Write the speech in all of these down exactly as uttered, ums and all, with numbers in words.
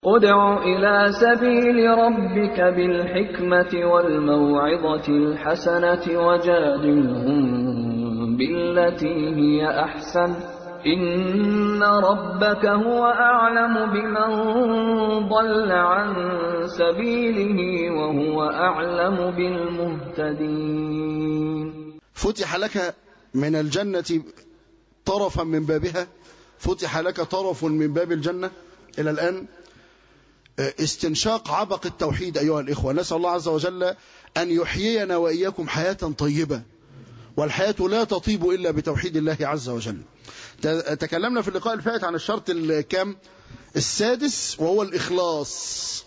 ادْعُ إِلَىٰ سَبِيلِ رَبِّكَ بِالْحِكْمَةِ وَالْمَوْعِظَةِ الْحَسَنَةِ وَجَادِلْهُم بِالَّتِي هِيَ أَحْسَنُ ۚ إِنَّ رَبَّكَ هُوَ أَعْلَمُ بِمَن ضَلَّ عَن سَبِيلِهِ وَهُوَ أَعْلَمُ بِالْمُهْتَدِينَ. فتح لك من الجنة طرفا من بابها، فتح لك طرف من باب الجنة إلى الآن. استنشاق عبق التوحيد أيها الإخوة، نسأل الله عز وجل أن يحيينا وإياكم حياة طيبة، والحياة لا تطيب إلا بتوحيد الله عز وجل. تكلمنا في اللقاء الفائت عن الشرط الكام السادس وهو الإخلاص،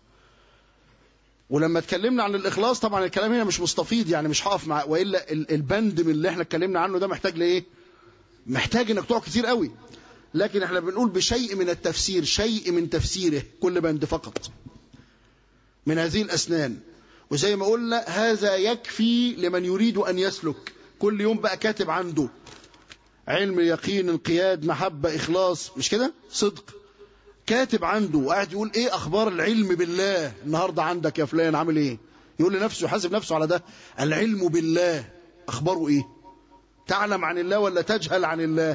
ولما اتكلمنا عن الإخلاص طبعا الكلام هنا مش مستفيض، يعني مش هقف مع، وإلا البند من اللي احنا اتكلمنا عنه ده محتاج لإيه؟ محتاج انك تقعد كتير قوي، لكن احنا بنقول بشيء من التفسير، شيء من تفسيره، كل بند فقط من هذه الأسنان. وزي ما قلنا هذا يكفي لمن يريد أن يسلك، كل يوم بقى كاتب عنده علم، يقين، انقياد، محبة، إخلاص، مش كده؟ صدق، كاتب عنده وقاعد يقول ايه أخبار العلم بالله النهاردة عندك يا فلان، عامل ايه؟ يقول لنفسه، يحاسب نفسه على ده، العلم بالله أخباره ايه؟ تعلم عن الله ولا تجهل عن الله؟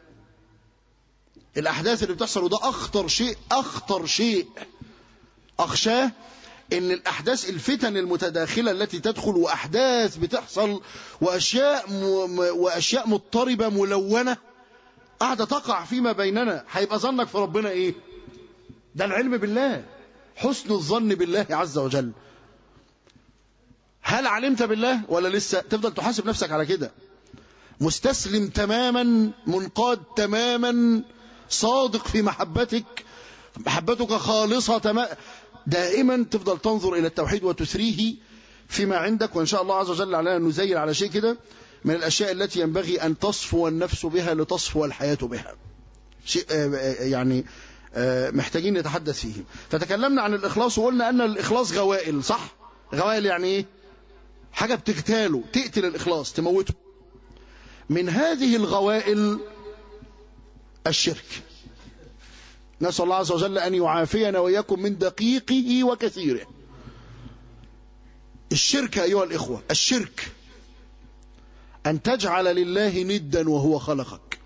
الأحداث اللي بتحصل، وده أخطر شيء، أخطر شيء أخشاه، إن الأحداث الفتن المتداخلة التي تدخل، وأحداث بتحصل، وأشياء م... وأشياء مضطربة ملونة قاعدة تقع فيما بيننا، هيبقى ظنك في ربنا إيه؟ ده العلم بالله، حسن الظن بالله عز وجل. هل علمت بالله ولا لسه؟ تفضل تحاسب نفسك على كده، مستسلم تماما، منقاد تماما، صادق في محبتك، محبتك خالصة تماما، دائما تفضل تنظر إلى التوحيد وتثريه فيما عندك. وإن شاء الله عز وجل علينا نزيل على شيء كده من الأشياء التي ينبغي أن تصفو النفس بها لتصفو الحياة بها، شيء يعني محتاجين نتحدث فيه. فتكلمنا عن الإخلاص وقلنا أن الإخلاص غوائل، صح؟ غوائل يعني إيه؟ حاجة بتغتاله، تقتل الإخلاص، تموته. من هذه الغوائل الشرك، نسأل الله عز وجل أن يعافينا وإياكم من دقيقه وكثيره. الشرك أيها الإخوة، الشرك أن تجعل لله ندا وهو خلقك،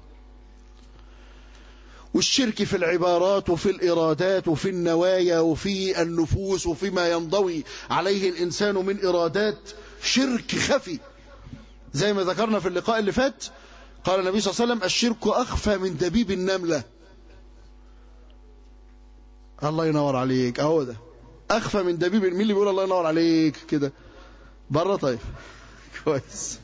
والشرك في العبارات وفي الإرادات وفي النوايا وفي النفوس وفيما ينضوي عليه الإنسان من إرادات، شرك خفي زي ما ذكرنا في اللقاء اللي فات. قال النبي صلى الله عليه وسلم الشرك أخفى من دبيب النملة. الله ينور عليك، اهو ده أخفى من دبيب. مين اللي بيقول الله ينور عليك كده بره؟ طيب كويس.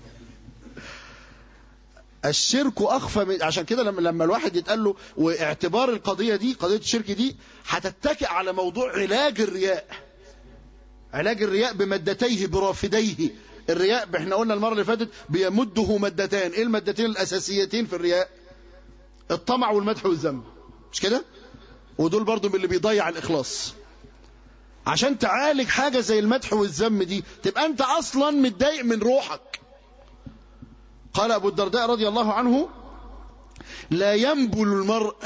الشرك أخفى من، عشان كده لما لما الواحد يتقال له، واعتبار القضية دي، قضية الشرك دي هتتكئ على موضوع علاج الرياء، علاج الرياء بمادتيه برافديه. الرياء احنا قلنا المرة اللي فاتت بيمده مادتان، ايه المادتين الأساسيتين في الرياء؟ الطمع والمدح والذم، مش كده؟ ودول برضو من اللي بيضيع الإخلاص. عشان تعالج حاجة زي المدح والذم دي، تبقى أنت أصلا متضايق من روحك. قال أبو الدرداء رضي الله عنه لا ينبل المرء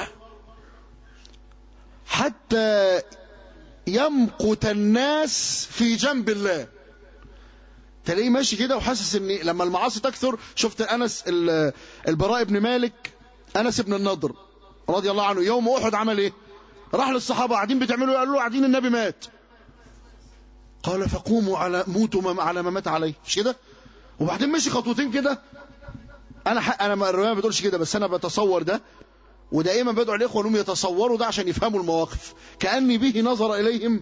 حتى يمقت الناس في جنب الله. تلاقيه ماشي كده وحاسس ان لما المعاصي تكثر، شفت أنس البراء بن مالك، أنس بن النضر رضي الله عنه، يوم أحد عمل ايه؟ راح للصحابة قاعدين بتعملوا، قالوا له قاعدين النبي مات. قال فقوموا على موتوا على ما مات عليه، مش كده؟ وبعدين مشي خطوتين كده. انا حق انا الروايه ما بتقولش كده، بس انا بتصور ده، ودائما بدعو الاخوه انهم يتصوروا ده عشان يفهموا المواقف. كأني به نظر اليهم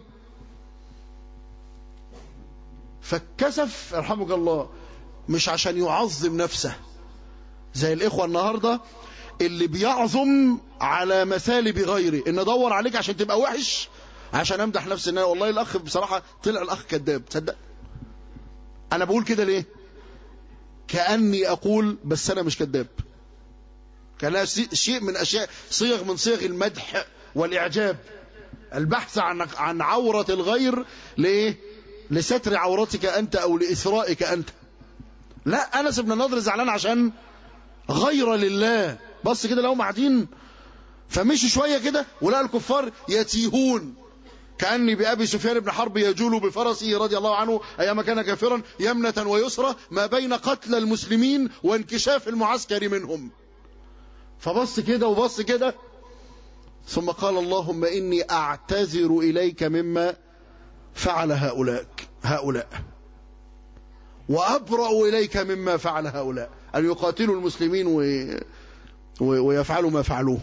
فكسف، يرحمك الله، مش عشان يعظم نفسه زي الاخوه النهارده اللي بيعظم على مثالب غيره، ان ادور عليك عشان تبقى وحش عشان امدح نفسي. ان والله الاخ بصراحه طلع الاخ كذاب، تصدق؟ انا بقول كده ليه؟ كأني اقول بس انا مش كذاب، كان شيء من اشياء، صيغ من صيغ المدح والاعجاب، البحث عن عن عوره الغير لايه؟ لستر عورتك انت او لاثرائك انت. لا، انس بن النضر زعلان عشان غير لله. بص كده لو قاعدين فمشي شوية كده ولقى الكفار يتيهون، كأني بأبي سفيان بن حرب يجول بفرسه رضي الله عنه أيام كان كافرا يمنة ويسرى ما بين قتل المسلمين وانكشاف المعسكر منهم. فبص كده وبص كده، ثم قال اللهم إني أعتذر إليك مما فعل هؤلاء هؤلاء وأبرأ إليك مما فعل هؤلاء، أن يقاتلوا المسلمين ويفعلوا ما فعلوه.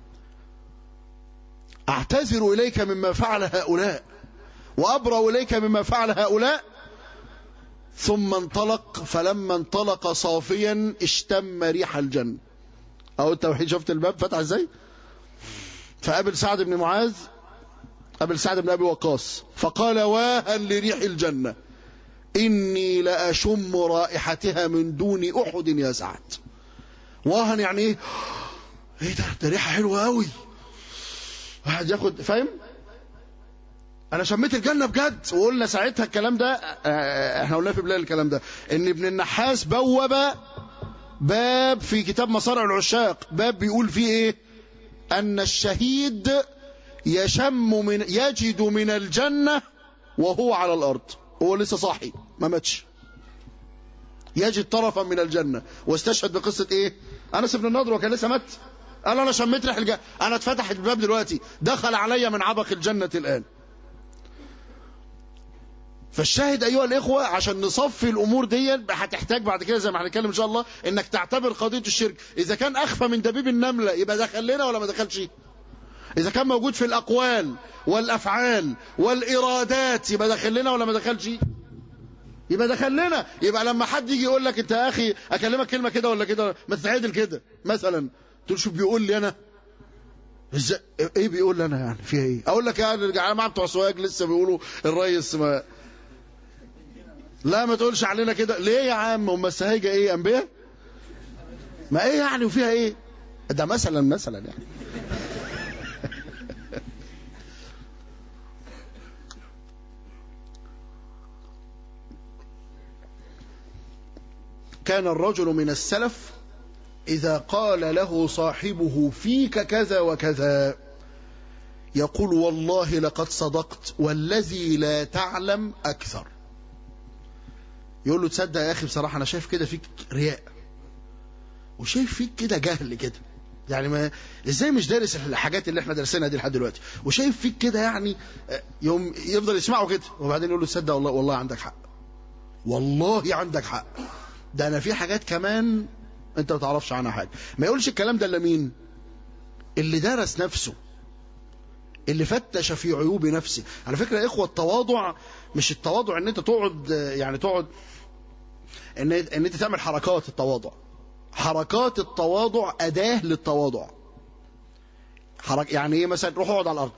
أعتذر إليك مما فعل هؤلاء وأبرأ إليك مما فعل هؤلاء. ثم انطلق، فلما انطلق صافيا اشتم ريح الجنة. أو التوحيد، شفت الباب فتح ازاي؟ فقابل سعد بن معاذ، قابل سعد بن أبي وقاص، فقال واها لريح الجنة إني لأشم رائحتها من دون أحد يا سعد. واها يعني ايه؟ ايه ده؟ ده ريحة حلوة قوي، واحد ياخد، فاهم؟ انا شميت الجنة بجد. وقلنا ساعتها الكلام ده، احنا قلنا في بلاد الكلام ده، ان ابن النحاس بوب باب في كتاب مصارع العشاق، باب بيقول فيه ايه؟ ان الشهيد يشم من يجد من الجنة وهو على الارض، هو لسه صاحي ما ماتش، يجد طرفا من الجنة. واستشهد بقصة ايه؟ انس بن النضر، وكان لسه مات، قال انا شميت ريح الجنة، انا اتفتحت الباب دلوقتي، دخل علي من عبق الجنة الان. فالشاهد ايها الاخوة، عشان نصفي الامور دي هتحتاج بعد كده زي ما هنتكلم ان شاء الله انك تعتبر قضية الشرك اذا كان اخفى من دبيب النملة يبقى دخل لنا ولا ما دخلش، اذا كان موجود في الاقوال والافعال والارادات يبقى دخل لنا ولا ما دخلش، يبقى دخل لنا. يبقى لما حد يجي يقول لك انت يا اخي اكلمك كلمة كده ولا كده ما تتعدل كده مثلا، تقول شو بيقول لي انا؟ ازاي؟ ايه بيقول لي انا يعني؟ فيها ايه؟ اقول لك يعني الجماعه بتوع سواج لسه بيقولوا الريس ما لا ما تقولش علينا كده ليه يا عم؟ هم السهايجه ايه؟ انبياء؟ ما ايه يعني وفيها ايه؟ ده مثلا مثلا يعني. كان الرجل من السلف إذا قال له صاحبه فيك كذا وكذا يقول والله لقد صدقت والذي لا تعلم أكثر. يقول له تصدق يا أخي بصراحة أنا شايف كده فيك رياء، وشايف فيك كده جهل كده، يعني ما ازاي مش دارس الحاجات اللي احنا درسناها دي لحد دلوقتي، وشايف فيك كده يعني. يوم يفضل يسمعه كده وبعدين يقول له تصدق والله والله عندك حق، والله عندك حق، ده انا في حاجات كمان انت ما تعرفش عنها حاجه. ما يقولش الكلام ده الا مين؟ اللي درس نفسه، اللي فتش في عيوب نفسه. على فكره يا اخوه التواضع مش التواضع ان انت تقعد يعني تقعد ان ان انت تعمل حركات التواضع. حركات التواضع اداه للتواضع. حرك يعني ايه؟ مثلا روح اقعد على الارض.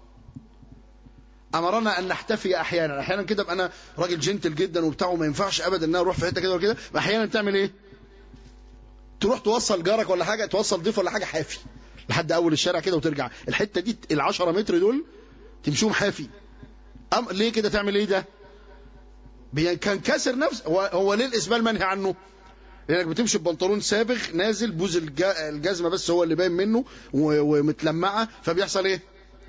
امرنا ان نحتفي احيانا، احيانا كده ابقى انا راجل جنتل جدا وبتاع وما ينفعش ابدا ان انا اروح في حته كده وكده، احيانا تعمل ايه؟ تروح توصل جارك ولا حاجه، توصل ضيف ولا حاجه حافي لحد اول الشارع كده وترجع الحته دي العشرة متر دول تمشيهم حافي. أم ليه كده تعمل ايه ده؟ كان كسر نفس. هو, هو ليه الاسبال منهي عنه؟ لانك بتمشي ببنطلون سابغ نازل بوز الجزمه بس هو اللي باين منه ومتلمعه، فبيحصل ايه؟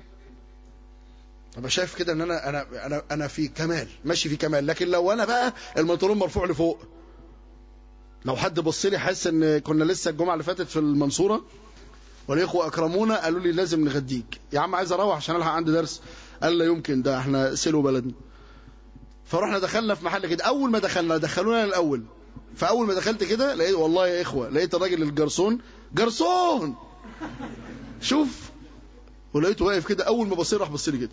ابقى شايف كده ان انا انا انا انا في كمال، ماشي في كمال. لكن لو انا بقى البنطلون مرفوع لفوق، لو حد بص لي حاسس ان كنا لسه الجمعه اللي فاتت في المنصوره والاخوه اكرمونا قالوا لي لازم نغديك يا عم، عايز اروح عشان الحق عندي درس. قال لا يمكن، ده احنا سلو بلدنا. فرحنا دخلنا في محل كده، اول ما دخلنا دخلونا الاول، فاول ما دخلت كده لقيت والله يا اخوه لقيت الراجل الجرسون جرسون شوف، ولقيته واقف كده، اول ما بصير راح بص لي كده،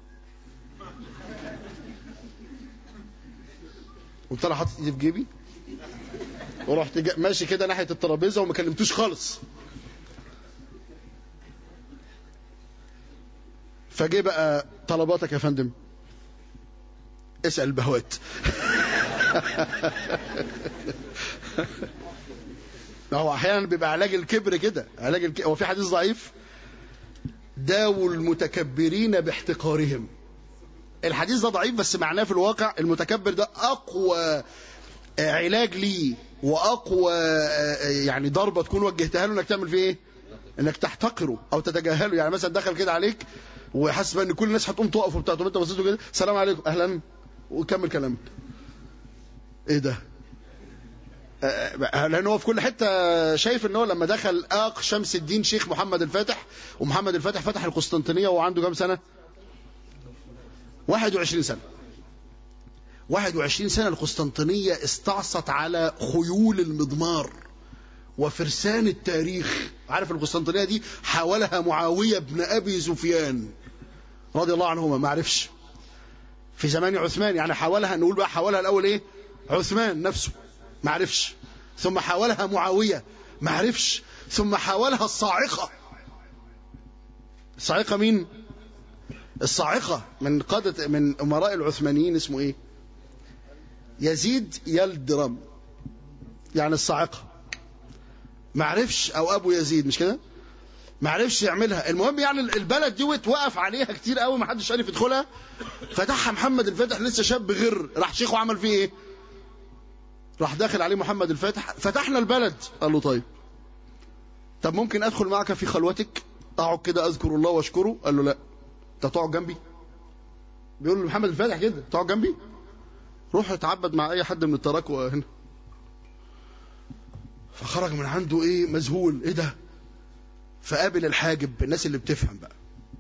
قمت انا حاطط ايدي في جيبي ورحت ماشي كده ناحيه الترابيزه وما كلمتوش خالص. فجي بقى طلباتك يا فندم، اسال البهوات. هو احيانا بيبقى علاج الكبر كده، علاج الك... هو في حديث ضعيف داووا المتكبرين باحتقارهم. الحديث ده ضعيف بس معناه في الواقع المتكبر ده اقوى علاج ليه واقوى يعني ضربه تكون وجهتها له انك تعمل فيه ايه؟ انك تحتقره او تتجاهله. يعني مثلا دخل كده عليك وحاسس ان كل الناس هتقوم تقف وبتاع، طب انت بصيت له كده السلام عليكم اهلا وكمل كلامك. ايه ده؟ لان هو في كل حته شايف ان هو لما دخل اق شمس الدين شيخ محمد الفاتح، ومحمد الفاتح فتح القسطنطينيه وهو عنده كام سنه؟ واحد وعشرين سنه. واحد وعشرين سنه القسطنطينيه استعصت على خيول المضمار وفرسان التاريخ. عارف القسطنطينيه دي حاولها معاويه بن ابي سفيان رضي الله عنهما، ما عرفش في زمان عثمان، يعني حاولها، نقول بقى حاولها الاول ايه؟ عثمان نفسه ما عرفش، ثم حاولها معاويه ما عرفش، ثم حاولها الصاعقه. الصاعقه مين؟ الصاعقه من قاده من امراء العثمانيين اسمه ايه؟ يزيد يلدرم، يعني الصاعقه ما عرفش، او ابو يزيد مش كده؟ ما عرفش يعملها. المهم يعني البلد دي وقف عليها كتير قوي ما حدش عارف يدخلها، فتحها محمد الفاتح لسه شاب غر، راح شيخه عمل فيه ايه؟ راح داخل عليه محمد الفاتح، فتحنا البلد. قال له طيب طب ممكن ادخل معك في خلوتك اقعد كده اذكر الله واشكره؟ قال له لا. انت تقعد جنبي؟ بيقول له محمد الفاتح كده تقعد جنبي؟ روح اتعبد مع اي حد من التراكوة هنا. فخرج من عنده ايه؟ مذهول، ايه ده؟ فقابل الحاجب، الناس اللي بتفهم بقى،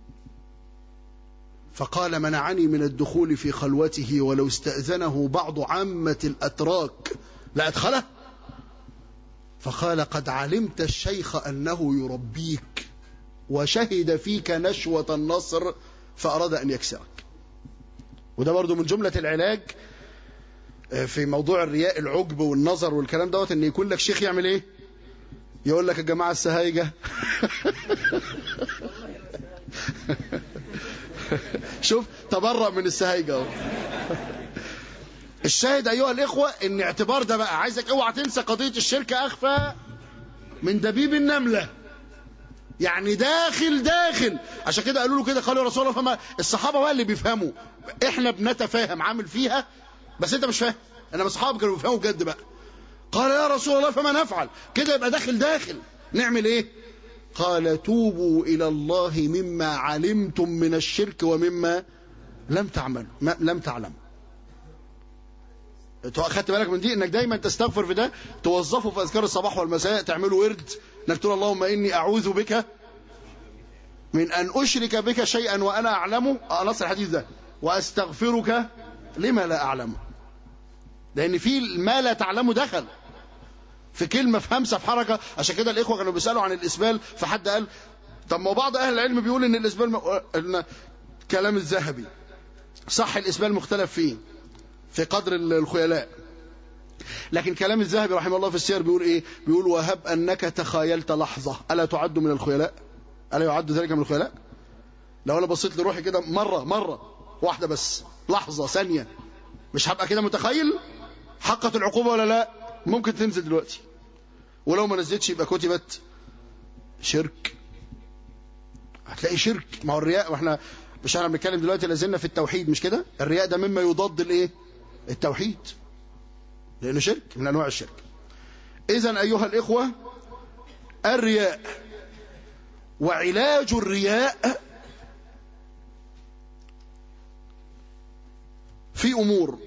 فقال منعني من الدخول في خلوته ولو استأذنه بعض عامة الأتراك لأدخله. فقال قد علمت الشيخ أنه يربيك وشهد فيك نشوة النصر فأراد أن يكسرك. وده برضو من جملة العلاج في موضوع الرياء، العجب والنظر والكلام دوت، ان يكون لك شيخ يعمل ايه؟ يقول لك يا جماعة السهايجة شوف تبرأ من السهايجة. الشاهد ايها الاخوة ان اعتبار ده بقى، عايزك اوعى تنسى قضية الشرك اخفى من دبيب النملة، يعني داخل داخل. عشان كده قالوا له كده، قالوا يا رسول الله فما الصحابة بقى اللي بيفهموا، احنا بنتفاهم عامل فيها بس انت مش فاهم، انما الصحابة كانوا بيفهموا بجد بقى. قال يا رسول الله فما نفعل؟ كده يبقى داخل داخل، نعمل ايه؟ قال توبوا الى الله مما علمتم من الشرك ومما لم تعملوا لم تعلموا. اخدت بالك من دي؟ انك دايما تستغفر في ده، توظفه في اذكار الصباح والمساء، تعملوا ورد انك تقول اللهم اني اعوذ بك من ان اشرك بك شيئا وانا اعلمه، نص الحديث ده، واستغفرك لما لا اعلمه. لان في ما لا تعلمه دخل في كلمه، في همسه، في حركه. عشان كده الاخوه كانوا بيسالوا عن الاسبال، فحد قال طب ما بعض اهل العلم بيقول ان الاسبال م... إن كلام الذهبي صح، الاسبال مختلف فيه في قدر الخيلاء، لكن كلام الذهبي رحمه الله في السير بيقول ايه؟ بيقول وهب انك تخايلت لحظه الا تعد من الخيلاء؟ الا يعد ذلك من الخيلاء؟ لو انا بصيت لروحي كده مره مره واحده بس، لحظه ثانيه، مش هبقى كده متخيل؟ حقت العقوبه ولا لا؟ ممكن تنزل دلوقتي، ولو ما نزلتش يبقى كتبت شرك. هتلاقي شرك. ما هو الرياء، واحنا مش احنا بنتكلم دلوقتي لازلنا في التوحيد مش كده؟ الرياء ده مما يضاد الايه؟ التوحيد، لانه شرك من انواع الشرك. اذا ايها الاخوه، الرياء وعلاج الرياء في امور.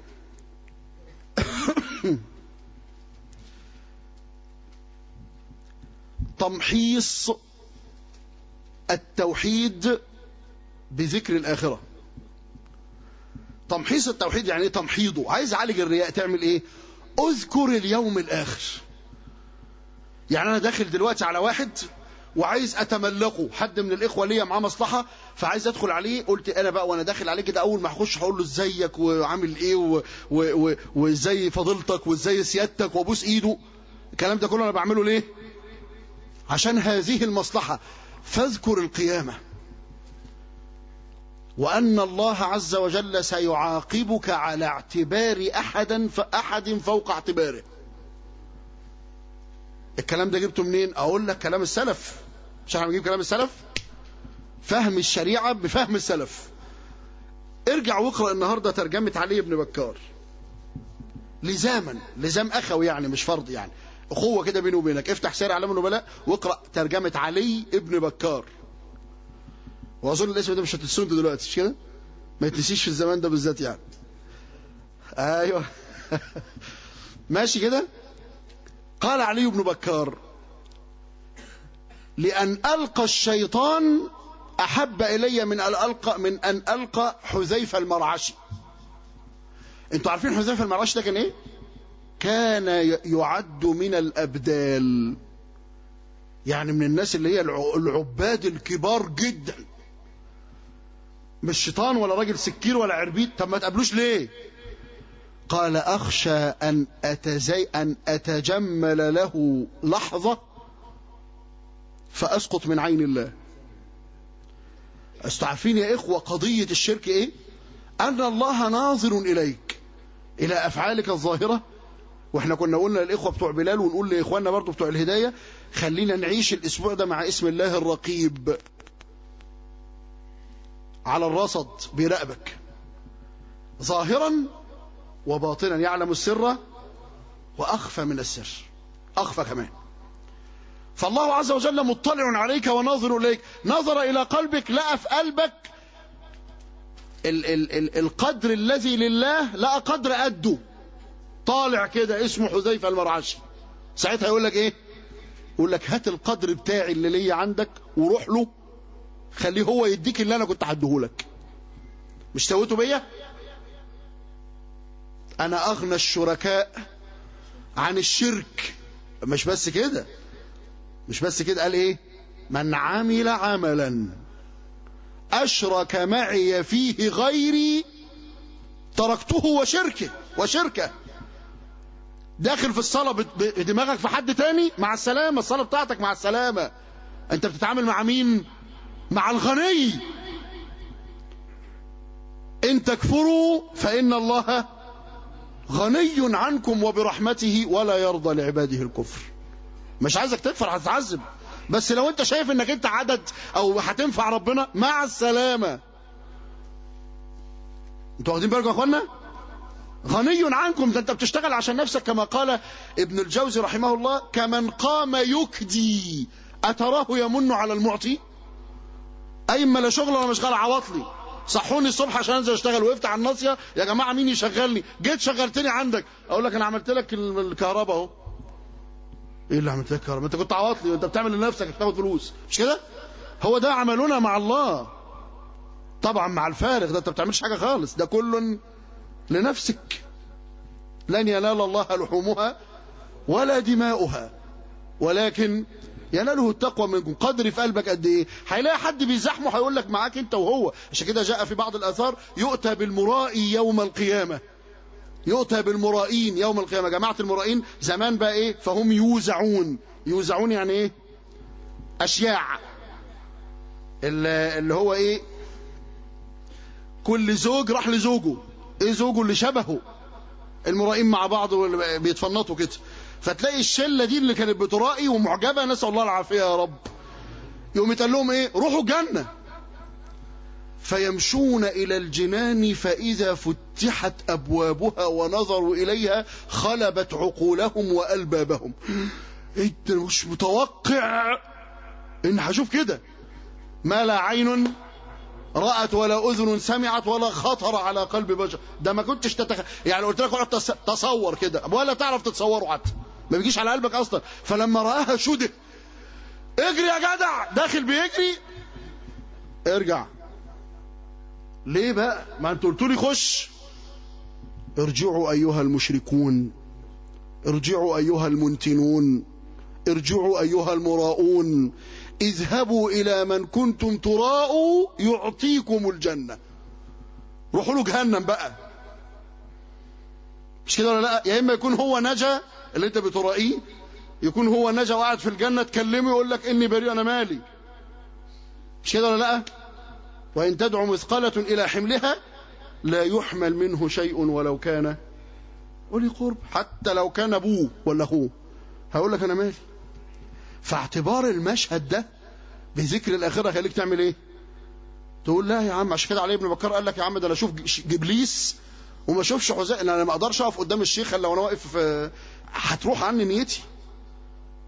تمحيص التوحيد بذكر الآخرة. تمحيص التوحيد يعني ايه؟ تمحيضه. عايز اعالج الرياء تعمل ايه؟ اذكر اليوم الآخر. يعني انا داخل دلوقتي على واحد وعايز اتملقه، حد من الاخوه ليا معاه مصلحه فعايز ادخل عليه، قلت انا بقى وانا داخل عليه كده اول ما هخش هقول له ازيك وعامل ايه وازاي فضيلتك وازاي سيادتك وابوس ايده. الكلام ده كله انا بعمله ليه؟ عشان هذه المصلحه. فاذكر القيامه وان الله عز وجل سيعاقبك على اعتبار احدا فاحد فوق اعتباره. الكلام ده جبته منين؟ اقول لك كلام السلف. مش احنا بنجيب كلام السلف؟ فهم الشريعه بفهم السلف. ارجع واقرا النهارده ترجمه علي بن بكار لزاما، لزام اخوي يعني مش فرض، يعني أخوة كده بيني وبينك، افتح سير أعلام النبلاء واقرأ ترجمة علي ابن بكار، وأظن الاسم ده مش هتنسوه دلوقتي، مش كده؟ ما يتنسيش في الزمان ده بالذات يعني. أيوه ماشي كده. قال علي بن بكار: لأن ألقى الشيطان أحب إلي من أن ألقى من أن ألقى حذيفة المرعشي. أنتوا عارفين حذيفة المرعشي ده كان إيه؟ كان يعد من الأبدال، يعني من الناس اللي هي العباد الكبار جدا، مش شيطان ولا راجل سكير ولا عربيد. طب ما تقابلوش ليه؟ قال: أخشى أن أتزي أن أتجمل له لحظة فأسقط من عين الله. استعرفين يا إخوة قضية الشرك إيه؟ أن الله ناظر إليك، إلى أفعالك الظاهرة. وإحنا كنا قلنا للإخوة بتوع بلال ونقول لإخواننا برضو بتوع الهداية: خلينا نعيش الأسبوع ده مع اسم الله الرقيب، على الرصد بيراقبك ظاهرا وباطنا، يعلم السر وأخفى من السر، أخفى كمان. فالله عز وجل مطلع عليك وناظر إليك، نظر إلى قلبك، لقى في قلبك ال ال ال القدر الذي لله، لقى قدر قده طالع كده اسمه حذيفة المرعشي. ساعتها يقول لك إيه؟ يقول لك: هات القدر بتاعي اللي ليا عندك وروح له، خليه هو يديك اللي أنا كنت هديهولك. مش سويته بيا؟ أنا أغنى الشركاء عن الشرك. مش بس كده، مش بس كده، قال إيه؟ من عمل عملا أشرك معي فيه غيري تركته وشركه وشركه. داخل في الصلاة بدماغك في حد تاني، مع السلامة، الصلاة بتاعتك مع السلامة. أنت بتتعامل مع مين؟ مع الغني. إن تكفروا فإن الله غني عنكم وبرحمته ولا يرضى لعباده الكفر. مش عايزك تكفر، هتتعذب، بس لو انت شايف انك انت عدد او هتنفع ربنا، مع السلامة. انتوا واخدين بالكم يا اخوانا؟ غني عنكم، ده انت بتشتغل عشان نفسك، كما قال ابن الجوزي رحمه الله: كمن قام يكدي أتراه يمن على المعطي. أي ما لا شغل ولا مشغل، عواطلي صحوني الصبح عشان انزل اشتغل، وقفت على الناصيه، يا جماعه مين يشغلني؟ جيت شغلتني عندك، اقول لك انا عملت لك الكهرباء اهو. ايه اللي عملت لك الكهرباء؟ انت كنت عواطلي وانت بتعمل لنفسك بتاخد فلوس، مش كده؟ هو ده عملنا مع الله. طبعا مع الفارغ ده انت ما بتعملش حاجه خالص، ده كل لنفسك. لن ينال الله لحومها ولا دماؤها ولكن يناله التقوى منكم. قدر في قلبك قد ايه؟ هيلاقي حد بيزحمه هيقول لك معاك انت وهو. عشان كده جاء في بعض الاثار: يؤتى بالمرائي يوم القيامه. يؤتى بالمرائين يوم القيامه. جماعه المرائين زمان بقى ايه؟ فهم يوزعون. يوزعون يعني ايه؟ اشياع، اللي هو ايه؟ كل زوج راح لزوجه، ايه زوجه اللي شبهه. المرائين مع بعض بيتفنطوا كده، فتلاقي الشله دي اللي كانت بترائي ومعجبه، نسال الله العافيه يا رب، يقوم يتقال لهم ايه؟ روحوا الجنه. فيمشون الى الجنان فاذا فتحت ابوابها ونظروا اليها خلبت عقولهم والبابهم. انت مش متوقع ان هشوف كده ما لا عين رأت ولا أذن سمعت ولا خطر على قلب بشر. ده ما كنتش تتخ... يعني قلت لك تصور كده ولا تعرف تتصوره حتى، ما بيجيش على قلبك أصلا. فلما رآها شده: اجري يا جدع، داخل بيجري، ارجع. ليه بقى؟ ما انتوا قلتوا لي خش. ارجعوا أيها المشركون، ارجعوا أيها المنتنون، ارجعوا أيها المراؤون، اذهبوا إلى من كنتم تراءوا يعطيكم الجنة. روحوا له جهنم بقى، مش كده ولا لا؟ يا إما يكون هو نجا اللي انت بترائيه، يكون هو نجا وقعد في الجنة تكلمه يقول لك إني بريء أنا مالي، مش كده ولا لا؟ وإن تدعو مثقلة إلى حملها لا يحمل منه شيء ولو كان ولي قرب، حتى لو كان أبوه ولا أخوه هقول لك أنا مالي. فاعتبار المشهد ده بذكر الآخرة خليك تعمل ايه؟ تقول لا يا عم. عشان كده علي بن بكر قال لك: يا عم ده انا اشوف جبليس وما اشوفش حذيفة، انا ما اقدرش اقف قدام الشيخ الا وانا واقف، هتروح عني نيتي.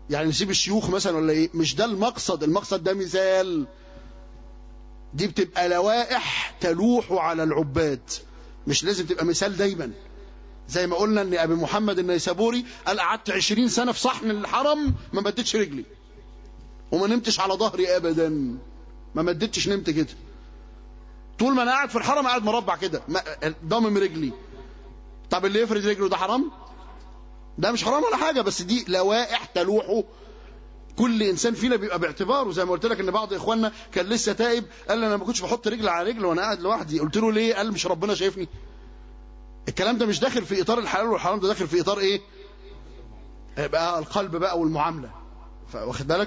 يعني نسيب الشيوخ مثلا ولا ايه؟ مش ده المقصد، المقصد ده مثال. دي بتبقى لوائح تلوح على العباد، مش لازم تبقى مثال دايما. زي ما قلنا ان ابي محمد النيسابوري قال قعدت عشرين سنة في صحن الحرم ما مدتش رجلي وما نمتش على ظهري ابدا، ما مدتش نمت كده طول ما انا قاعد في الحرم، قاعد مربع كده ضامم رجلي. طب اللي يفرد رجله ده حرام؟ ده مش حرام ولا حاجة، بس دي لوائح تلوحه. كل انسان فينا بيبقى باعتباره. زي ما قلت لك ان بعض اخواننا كان لسه تائب قال لي انا ما كنتش بحط رجل على رجل وانا قاعد لوحدي. قلت له ليه؟ قال مش ربنا شايفني. الكلام ده مش داخل في اطار الحلال والحرام، ده داخل في اطار ايه؟ بقى القلب بقى والمعامله. واخد بالك؟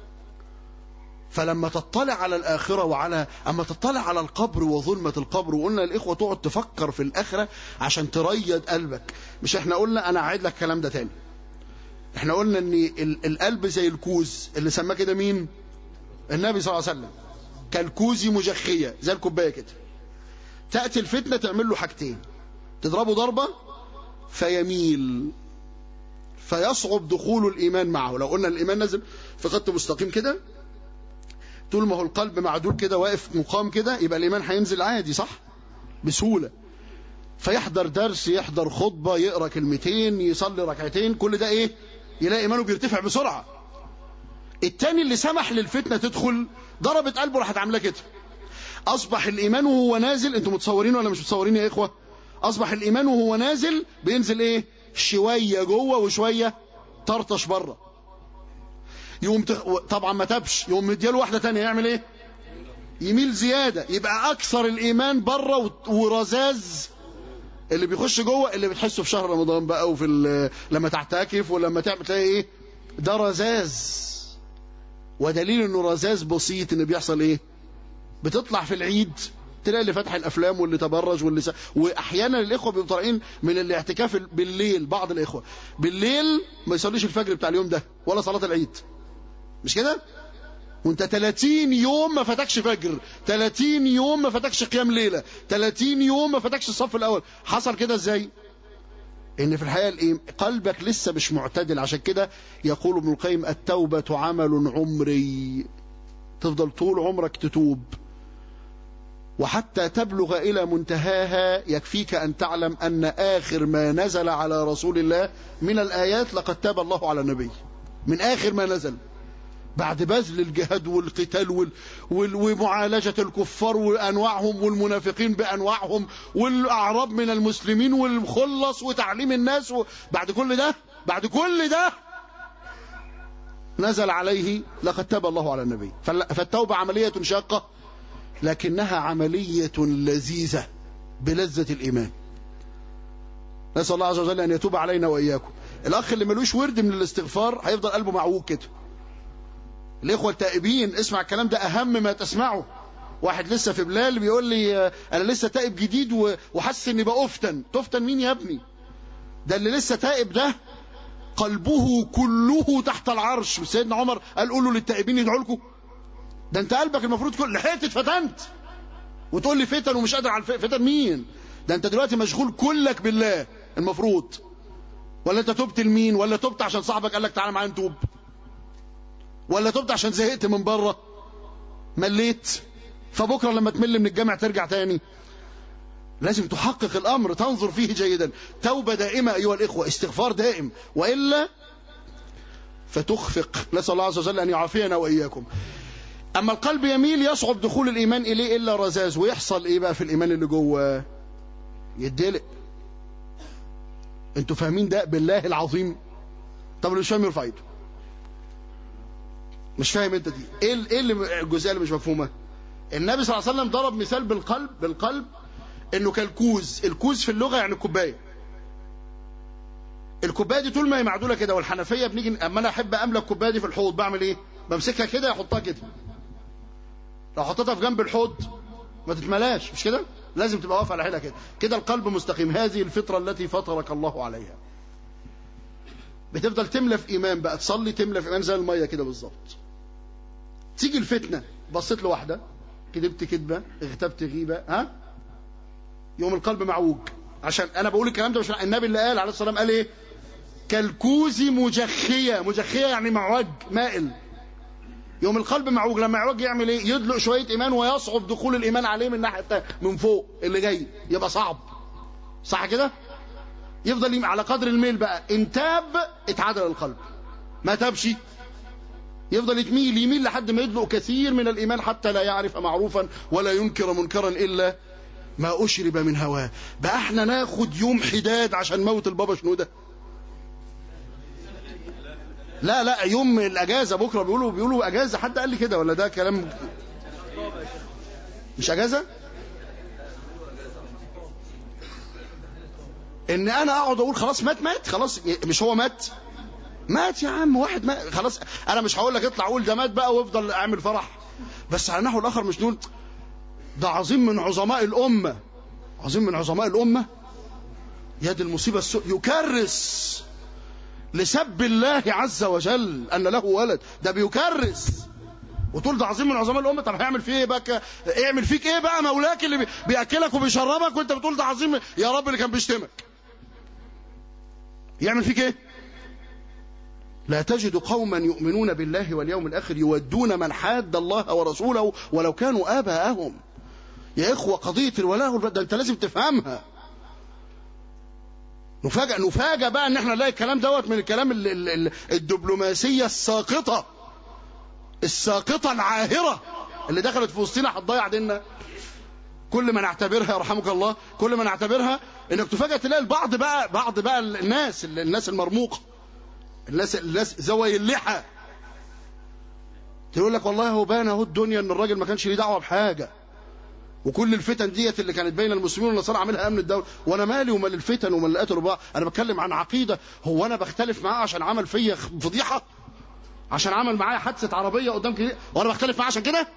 فلما تطلع على الآخرة وعلى أما تطلع على القبر وظلمة القبر، وقلنا الإخوة تقعد تفكر في الآخرة عشان تريد قلبك. مش احنا قلنا، أنا أعيد لك الكلام ده تاني، احنا قلنا ان القلب زي الكوز اللي سماه كده مين؟ النبي صلى الله عليه وسلم. كالكوز مجخية، زي الكوباية كده. تأتي الفتنة تعمل له حاجتين، تضربه ضربة فيميل فيصعب دخول الإيمان معه. لو قلنا الإيمان نزل في خط مستقيم كده، طول ما هو القلب معدول كده واقف مقام كده، يبقى الإيمان هينزل عادي صح؟ بسهولة. فيحضر درس، يحضر خطبة، يقرأ كلمتين، يصلي ركعتين، كل ده ايه؟ يلاقي إيمانه بيرتفع بسرعة. التاني اللي سمح للفتنة تدخل، ضربت قلبه راحت عاملة كده، أصبح الإيمان وهو نازل. انتوا متصورين ولا مش متصورين يا إخوة؟ أصبح الإيمان وهو نازل بينزل ايه؟ شوية جوه وشوية طرطش بره. يقوم تخ... طبعا ما تبش، يقوم مدياله واحدة تانية، يعمل ايه؟ يميل زيادة، يبقى أكثر الإيمان بره و... ورزاز اللي بيخش جوه، اللي بتحسه في شهر رمضان بقى، وفي ال... لما تعتكف ولما تعمل تلاقي ايه؟ ده رزاز. ودليل انه رزاز بسيط ان بيحصل ايه؟ بتطلع في العيد تلاقي اللي فتح الافلام واللي تبرج واللي س... واحيانا الاخوه بيبقوا طالعين من الاعتكاف بالليل، بعض الاخوه بالليل ما يصليش الفجر بتاع اليوم ده ولا صلاه العيد، مش كده؟ وانت ثلاثين يوم ما فتكش فجر، ثلاثين يوم ما فتكش قيام ليله، ثلاثين يوم ما فتكش الصف الاول. حصل كده ازاي؟ ان في الحقيقه قلبك لسه مش معتدل. عشان كده يقول ابن القيم التوبه عمل عمري، تفضل طول عمرك تتوب، وحتى تبلغ الى منتهاها يكفيك ان تعلم ان اخر ما نزل على رسول الله من الايات لقد تاب الله على النبي. من اخر ما نزل بعد بذل الجهاد والقتال وال... وال... ومعالجة الكفار وأنواعهم والمنافقين بأنواعهم والأعراب من المسلمين والخلص وتعليم الناس و... بعد كل ده بعد كل ده نزل عليه لقد تاب الله على النبي. فال... فالتوبة عملية شاقة لكنها عملية لذيذة بلذة الإيمان. نسأل الله عز وجل أن يتوب علينا وإياكم. الأخ اللي ملوش ورد من الاستغفار هيفضل قلبه معوج كده. الإخوة التائبين اسمع الكلام ده أهم ما تسمعه. واحد لسه في بلال بيقول لي أنا لسه تائب جديد وحاسس إني بأفتن. تفتن مين يا ابني؟ ده اللي لسه تائب ده قلبه كله تحت العرش. سيدنا عمر قال قولوا للتائبين يدعوا لكم. ده أنت قلبك المفروض كل لحقت اتفتنت وتقول لي فتن ومش قادر على الفتن. مين؟ ده أنت دلوقتي مشغول كلك بالله المفروض. ولا أنت تبت لمين؟ ولا تبت عشان صاحبك قال لك تعالى معايا نتوب؟ ولا تبت عشان زهقت من بره مليت فبكره لما تمل من الجامع ترجع تاني؟ لازم تحقق الامر، تنظر فيه جيدا. توبه دائمه ايها الاخوه، استغفار دائم، والا فتخفق. نسال الله عز وجل ان يعافينا واياكم. اما القلب يميل يصعب دخول الايمان اليه الا رزاز. ويحصل ايه بقى في الايمان اللي جوه؟ يدلق. انتوا فاهمين ده بالله العظيم؟ طب اللي مش فاهم يرفع ايده. مش فاهم انت دي ايه؟ ايه اللي الجزئيه اللي مش مفهومه؟ النبي صلى الله عليه وسلم ضرب مثال بالقلب بالقلب انه كالكوز. الكوز في اللغه يعني كوبايه. الكوبايه دي طول ما هي معدوله كده، والحنفيه بنيجي اما انا احب املى الكوبايه دي في الحوض بعمل ايه؟ بمسكها كده احطها كده. لو حطيتها في جنب الحوض ما تتملاش، مش كده؟ لازم تبقى واقفه على حيلها كده. كده القلب مستقيم. هذه الفطره التي فطرك الله عليها. بتفضل تملى في ايمان بقى، تصلي تملى في ايمان زي الميه كده بالظبط. تيجي الفتنة، بصيت لواحدة، كذبت كذبة، اغتبت غيبة، ها؟ يوم القلب معوج. عشان انا بقول الكلام ده مش النبي اللي قال عليه الصلاة والسلام قال ايه؟ كالكوز مجخية. مجخية يعني معوج مائل. يوم القلب معوج، لما يعوج يعمل ايه؟ يدلق شوية ايمان ويصعب دخول الايمان عليه من ناحية من فوق اللي جاي، يبقى صعب. صح كده؟ يفضل على قدر الميل بقى. ان تاب اتعدل القلب، ما تابش يفضل يتميل يميل لحد ما يدلق كثير من الايمان حتى لا يعرف معروفا ولا ينكر منكرا الا ما اشرب من هواه. بقى احنا ناخد يوم حداد عشان موت البابا شنودة؟ لا لا، يوم الاجازه بكره بيقولوا بيقولوا اجازه. حد قال لي كده ولا ده كلام؟ مش اجازه؟ ان انا اقعد اقول خلاص مات مات خلاص. مش هو مات مات يا عم، واحد مات خلاص. انا مش هقول لك اطلع قول ده مات بقى وافضل اعمل فرح، بس على النحو الاخر مش نقول ده عظيم من عظماء الامه. عظيم من عظماء الامه يد المصيبه السوء يكرس لسب الله عز وجل ان له ولد. ده بيكرس وتقول ده عظيم من عظماء الامه. طب هيعمل فيه ايه بقى؟ اعمل فيك ايه بقى مولاك اللي بياكلك وبيشربك وانت بتقول ده عظيم يا رب اللي كان بيشتمك؟ يعمل فيك ايه؟ لا تجد قوما يؤمنون بالله واليوم الاخر يودون من حاد الله ورسوله ولو كانوا اباءهم. يا اخوه قضيه الولاء والبراء ده انت لازم تفهمها. نفاجأ نفاجأ بقى ان احنا نلاقي الكلام دوت من الكلام ال ال ال الدبلوماسيه الساقطه الساقطه العاهره اللي دخلت في وسطنا هتضيع ديننا. كل ما نعتبرها يرحمك الله، كل ما نعتبرها انك تفاجأ تلاقي البعض بقى بعض بقى الناس الناس المرموقه، الناس الناس ذوي اللحى، تقول لك والله هو بان اهو الدنيا ان الراجل ما كانش ليه دعوه بحاجه، وكل الفتن ديت اللي كانت بين المسلمين والنصارى عاملها امن الدوله، وانا مالي ومال الفتن ومال اللي قتلوا بعض. انا بتكلم عن عقيده. هو انا بختلف معاه عشان عمل فيا فضيحه؟ عشان عمل معايا حادثه عربيه قدام كده وانا بختلف معاه عشان كده؟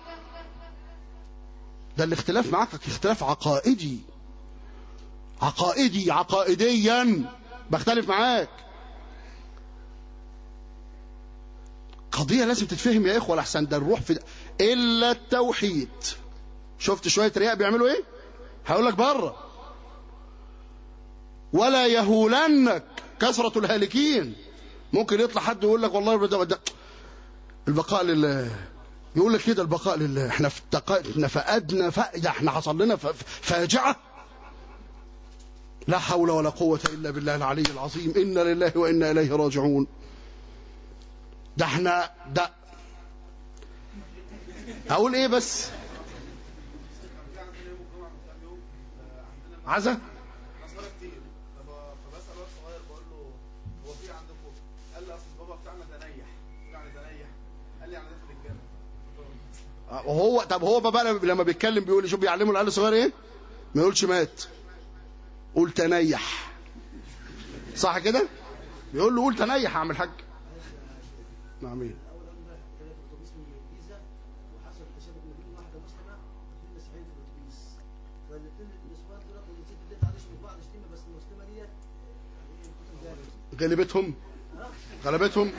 ده الاختلاف معاك اختلاف عقائدي عقائدي عقائديا بختلف معاك. قضيه لازم تتفهم يا اخوه لحسن ده الروح في ده. الا التوحيد. شفت شويه رياء بيعملوا ايه؟ هقول لك بره. ولا يهولنك كثره الهالكين. ممكن يطلع حد يقول لك والله ده, ده البقاء لله، يقول لك كده البقاء لله. احنا افتقدنا فقدنا فقدة، احنا حصل لنا فاجعه. لا حول ولا قوه الا بالله العلي العظيم. انا لله وانا اليه راجعون. ده احنا ده هقول ايه بس عزا نصارى كتير. فبسأل واد صغير بقول له هو في عندكم؟ قال لي اصل بابا بتاعنا تنيح. يعني تنيح؟ قال لي يعني داخل الجنه. وهو طب هو بقى لما بيتكلم بيقول شوف بيعلموا العيال الصغير ايه؟ ما يقولش مات، قول تنيح. صح كده؟ بيقول له قول تنيح يا عم الحاج. نعم. ايه غلبتهم غلبتهم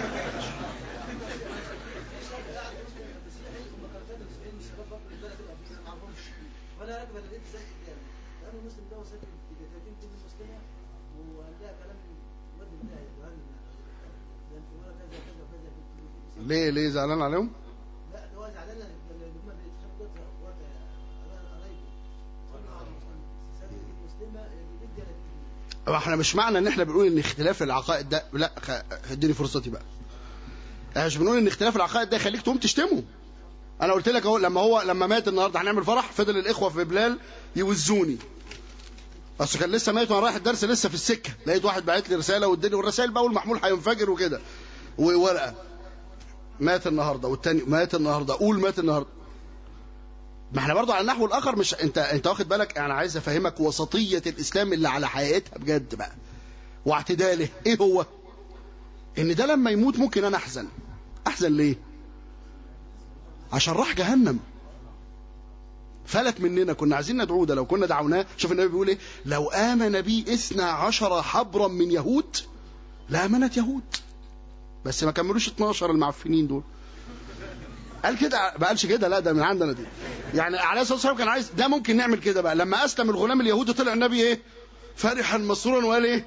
ولا راكبه لقيت زي قدامي لانه المسلم ده وساكن في ثلاثين كل مسلمه وقال لها كلام الواد بتاعي وقال ده انت ولا كذا كذا كذا. ليه ليه زعلان عليهم؟ لا ده هو زعلان لما بيتخانقوا وقت قرايبه ساكن المسلمه اللي بدي انا. احنا مش معنى ان احنا بنقول ان اختلاف العقائد ده لا اديني فرصتي بقى. احنا مش بنقول ان اختلاف العقائد ده يخليك تقوم تشتمه. انا قلت لك اهو لما هو لما مات النهارده هنعمل فرح، فضل الاخوه في بلال يوزوني. اصل كان لسه ميت وانا رايح الدرس لسه في السكه، لقيت واحد باعت لي رساله واداني، والرسائل بقى والمحمول هينفجر وكده وورقه مات النهارده والتاني مات النهارده قول مات النهارده. ما احنا برضه على النحو الاخر مش انت انت واخد بالك. انا عايز افهمك وسطيه الاسلام اللي على حقيقتها بجد بقى واعتداله. ايه هو؟ ان ده لما يموت ممكن انا احزن. احزن ليه؟ عشان راح جهنم فلت مننا. كنا عايزين ندعوه، ده لو كنا دعوناه. شوف النبي بيقول ايه؟ لو آمن بي اثنا عشر حبرا من يهود لآمنت يهود. بس ما كملوش اتناشر المعفنين دول. قال كده؟ ما قالش كده، لا ده من عندنا دي. يعني عليه الصلاه والسلام كان عايز ده. ممكن نعمل كده بقى. لما اسلم الغلام اليهودي طلع النبي ايه؟ فرحا مسرورا وقال ايه؟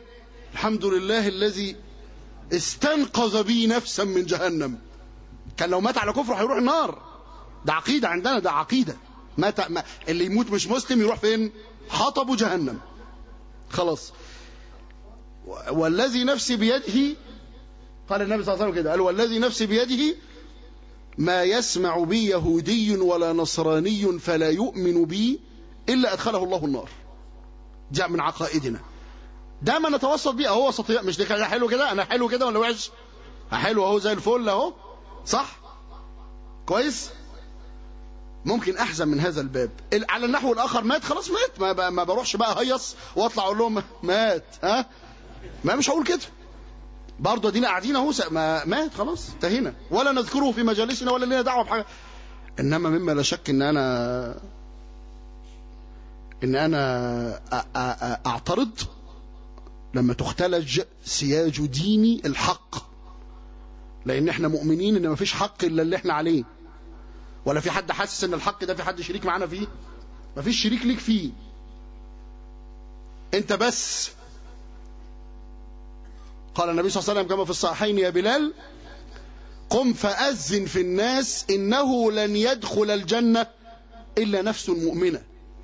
الحمد لله الذي استنقذ بي نفسا من جهنم. كان لو مات على كفر هيروح النار. ده عقيدة عندنا، ده عقيدة. مات ما اللي يموت مش مسلم يروح فين؟ حطب جهنم. خلاص. والذي نفسي بيده، قال النبي صلى الله عليه وسلم كده، قال والذي نفسي بيده ما يسمع بي يهودي ولا نصراني فلا يؤمن بي إلا أدخله الله النار. دي من عقائدنا، ده ما نتوسط بيه. اهو وسطية، مش ده حلو كده؟ انا حلو كده ولا وحش؟ حلو اهو زي الفل اهو، صح كويس. ممكن احزن من هذا الباب. على النحو الاخر مات خلاص مات، ما, ما بروحش بقى هيص واطلع اقول لهم مات، ها ما مش هقول كده برضه، ادينا قاعدين اهو ما مات خلاص انتهينا، ولا نذكره في مجالسنا ولا لنا دعوه بحاجه. انما مما لا شك ان انا ان انا اعترض لما تختلج سياج ديني الحق، لان احنا مؤمنين ان مفيش حق الا اللي احنا عليه، ولا في حد حاسس ان الحق ده في حد شريك معانا فيه؟ مفيش شريك ليك فيه، انت بس. قال النبي صلى الله عليه وسلم كما في الصحيحين يا بلال قم فأذن في الناس إنه لن يدخل الجنة إلا نفس مؤمنة.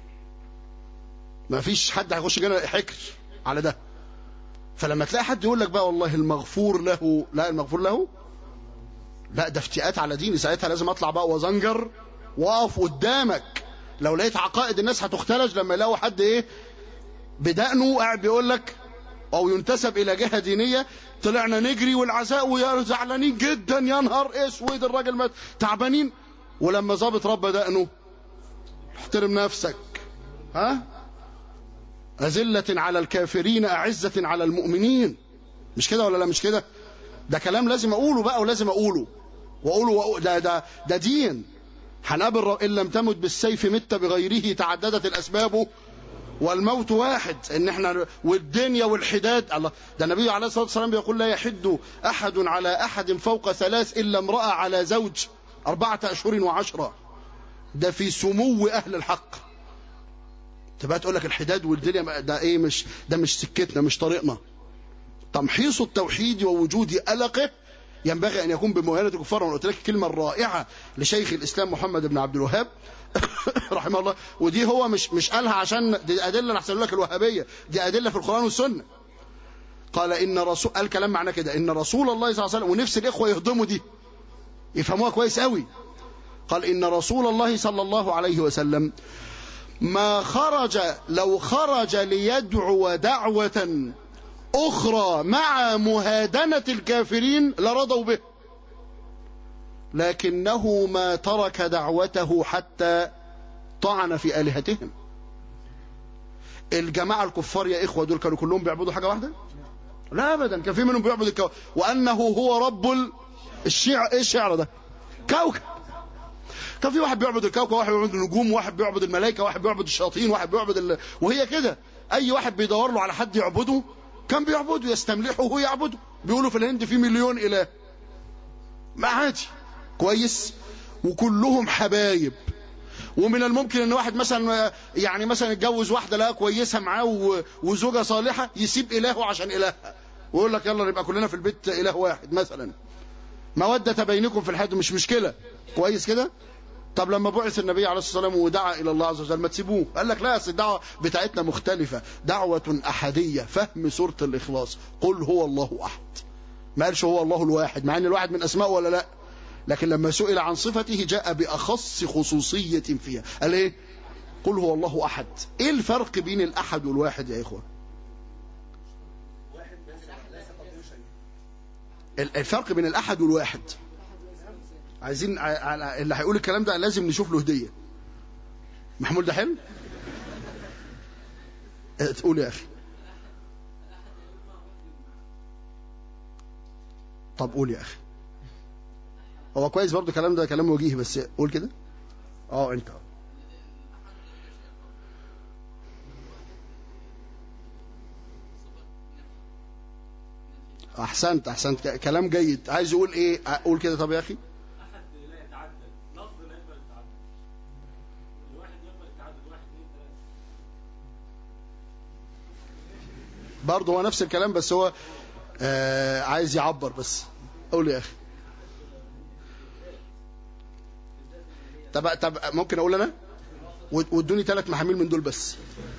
مفيش حد هيخش الجنة حكر على ده. فلما تلاقي حد يقول لك بقى والله المغفور له، لا المغفور له لا، ده افتئات على ديني، ساعتها لازم اطلع بقى وزنجر واقف قدامك. لو لقيت عقائد الناس هتختلج لما يلاقوا حد ايه بدقنه قاعد بيقول لك او ينتسب الى جهه دينيه طلعنا نجري والعزاء ويا زعلانين جدا يا نهار اسود الراجل مات تعبانين، ولما ظابط رب دقنه احترم نفسك، ها أذلة على الكافرين أعزة على المؤمنين. مش كده ولا لا؟ مش كده؟ ده كلام لازم أقوله بقى، ولازم أقوله وأقوله, وأقوله. ده, ده, ده دين. هنقابل إن لم تمت بالسيف مت بغيره تعددت الأسباب والموت واحد. إن إحنا والدنيا والحداد، الله ده النبي عليه الصلاة والسلام بيقول لا يحد أحد على أحد فوق ثلاث إلا امرأة على زوج أربعة أشهر وعشرة. ده في سمو أهل الحق. تبقى تقول لك الحداد والدنيا ده ايه؟ مش ده مش سكتنا، مش طريقنا. تمحيص التوحيد ووجود ألقه ينبغي ان يكون بمهانة الكفار. وانا قلت لك الكلمه الرائعه لشيخ الاسلام محمد بن عبد الوهاب رحمه الله، ودي هو مش مش قالها عشان دي ادله احسن لك الوهابيه، دي ادله في القران والسنه. قال ان رسول، قال كلام معناه كده ان رسول الله صلى الله عليه وسلم، ونفس الاخوه يهضموا دي يفهموها كويس قوي. قال ان رسول الله صلى الله عليه وسلم ما خرج، لو خرج ليدعو دعوة أخرى مع مهادنة الكافرين لرضوا به، لكنه ما ترك دعوته حتى طعن في آلهتهم. الجماعة الكفار يا إخوة دول كانوا كلهم بيعبدوا حاجة واحدة؟ لا أبدا، كان في منهم بيعبد الكوكب، وأنه هو رب الشعر. إيه الشعر ده؟ كوكب. كان في واحد بيعبد الكوكب، واحد بيعبد النجوم، واحد بيعبد الملائكه، واحد بيعبد الشياطين، واحد بيعبد ال... وهي كده اي واحد بيدور له على حد يعبده كان بيعبده، يستملحه وهو يعبده. بيقولوا في الهند في مليون اله، ما عادي كويس، وكلهم حبايب. ومن الممكن ان واحد مثلا يعني مثلا يتجوز واحده لا كويسه معاه وزوجه صالحه يسيب الهه عشان الهها، ويقول لك يلا نبقى كلنا في البيت اله واحد مثلا، موده بينكم في الحد، مش مشكله كويس كده. طب لما بعث النبي عليه الصلاة والسلام ودعا إلى الله عز وجل ما تسيبوه؟ قال لك لا، أصل الدعوة بتاعتنا مختلفة، دعوة أحدية، فهم سورة الإخلاص، قل هو الله أحد. ما قالش هو الله الواحد، مع أن الواحد من أسماء ولا لا، لكن لما سئل عن صفته جاء بأخص خصوصية فيها، قال إيه؟ قل هو الله أحد. إيه الفرق بين الأحد والواحد يا إخوة؟ الفرق بين الأحد والواحد، عايزين اللي هيقول الكلام ده لازم نشوف له هديه. محمود ده حلو؟ تقول يا اخي. طب قول يا اخي. هو كويس برضه الكلام ده كلام وجيه، بس قول كده. اه انت احسنت احسنت كلام جيد. عايز يقول ايه؟ قول كده. طب يا اخي برضه هو نفس الكلام بس هو آه عايز يعبر بس. قول يا اخي. طب طب ممكن اقول انا وادوني ثلاث محاميل من دول بس.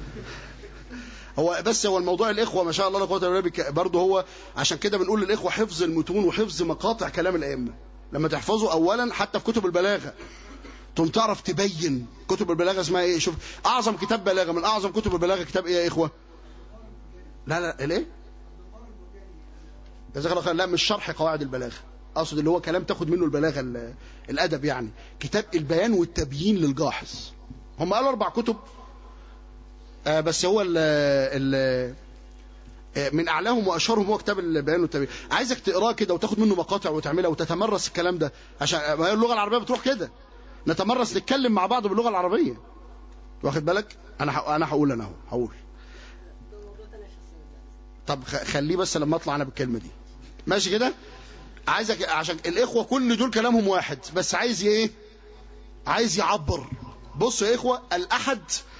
هو بس هو الموضوع الاخوه ما شاء الله لا قوه الا بالله برضه هو عشان كده بنقول للاخوه حفظ المتون وحفظ مقاطع كلام الائمه. لما تحفظوا اولا حتى في كتب البلاغه تقوم تعرف تبين. كتب البلاغه اسمها ايه؟ شوف اعظم كتاب بلاغه من اعظم كتب البلاغه كتاب ايه يا اخوه؟ لا لا الايه؟ جزاك الله خير. لا مش شرح قواعد البلاغه، اقصد اللي هو كلام تاخد منه البلاغه الادب يعني. كتاب البيان والتبيين للجاحظ. هم قالوا اربع كتب آه بس هو ال ال من اعلاهم واشهرهم هو كتاب البيان والتبيين. عايزك تقراه كده وتاخد منه مقاطع وتعملها وتتمرس الكلام ده، عشان اللغه العربيه بتروح كده نتمرس نتكلم مع بعض باللغه العربيه. واخد بالك؟ انا انا هقول انا اهو هقول. طب خليه بس لما اطلع انا بالكلمه دي ماشي كده. عايزك عشان الاخوه كل دول كلامهم واحد بس عايز ايه؟ عايز يعبر. بصوا يا اخوه، الاحد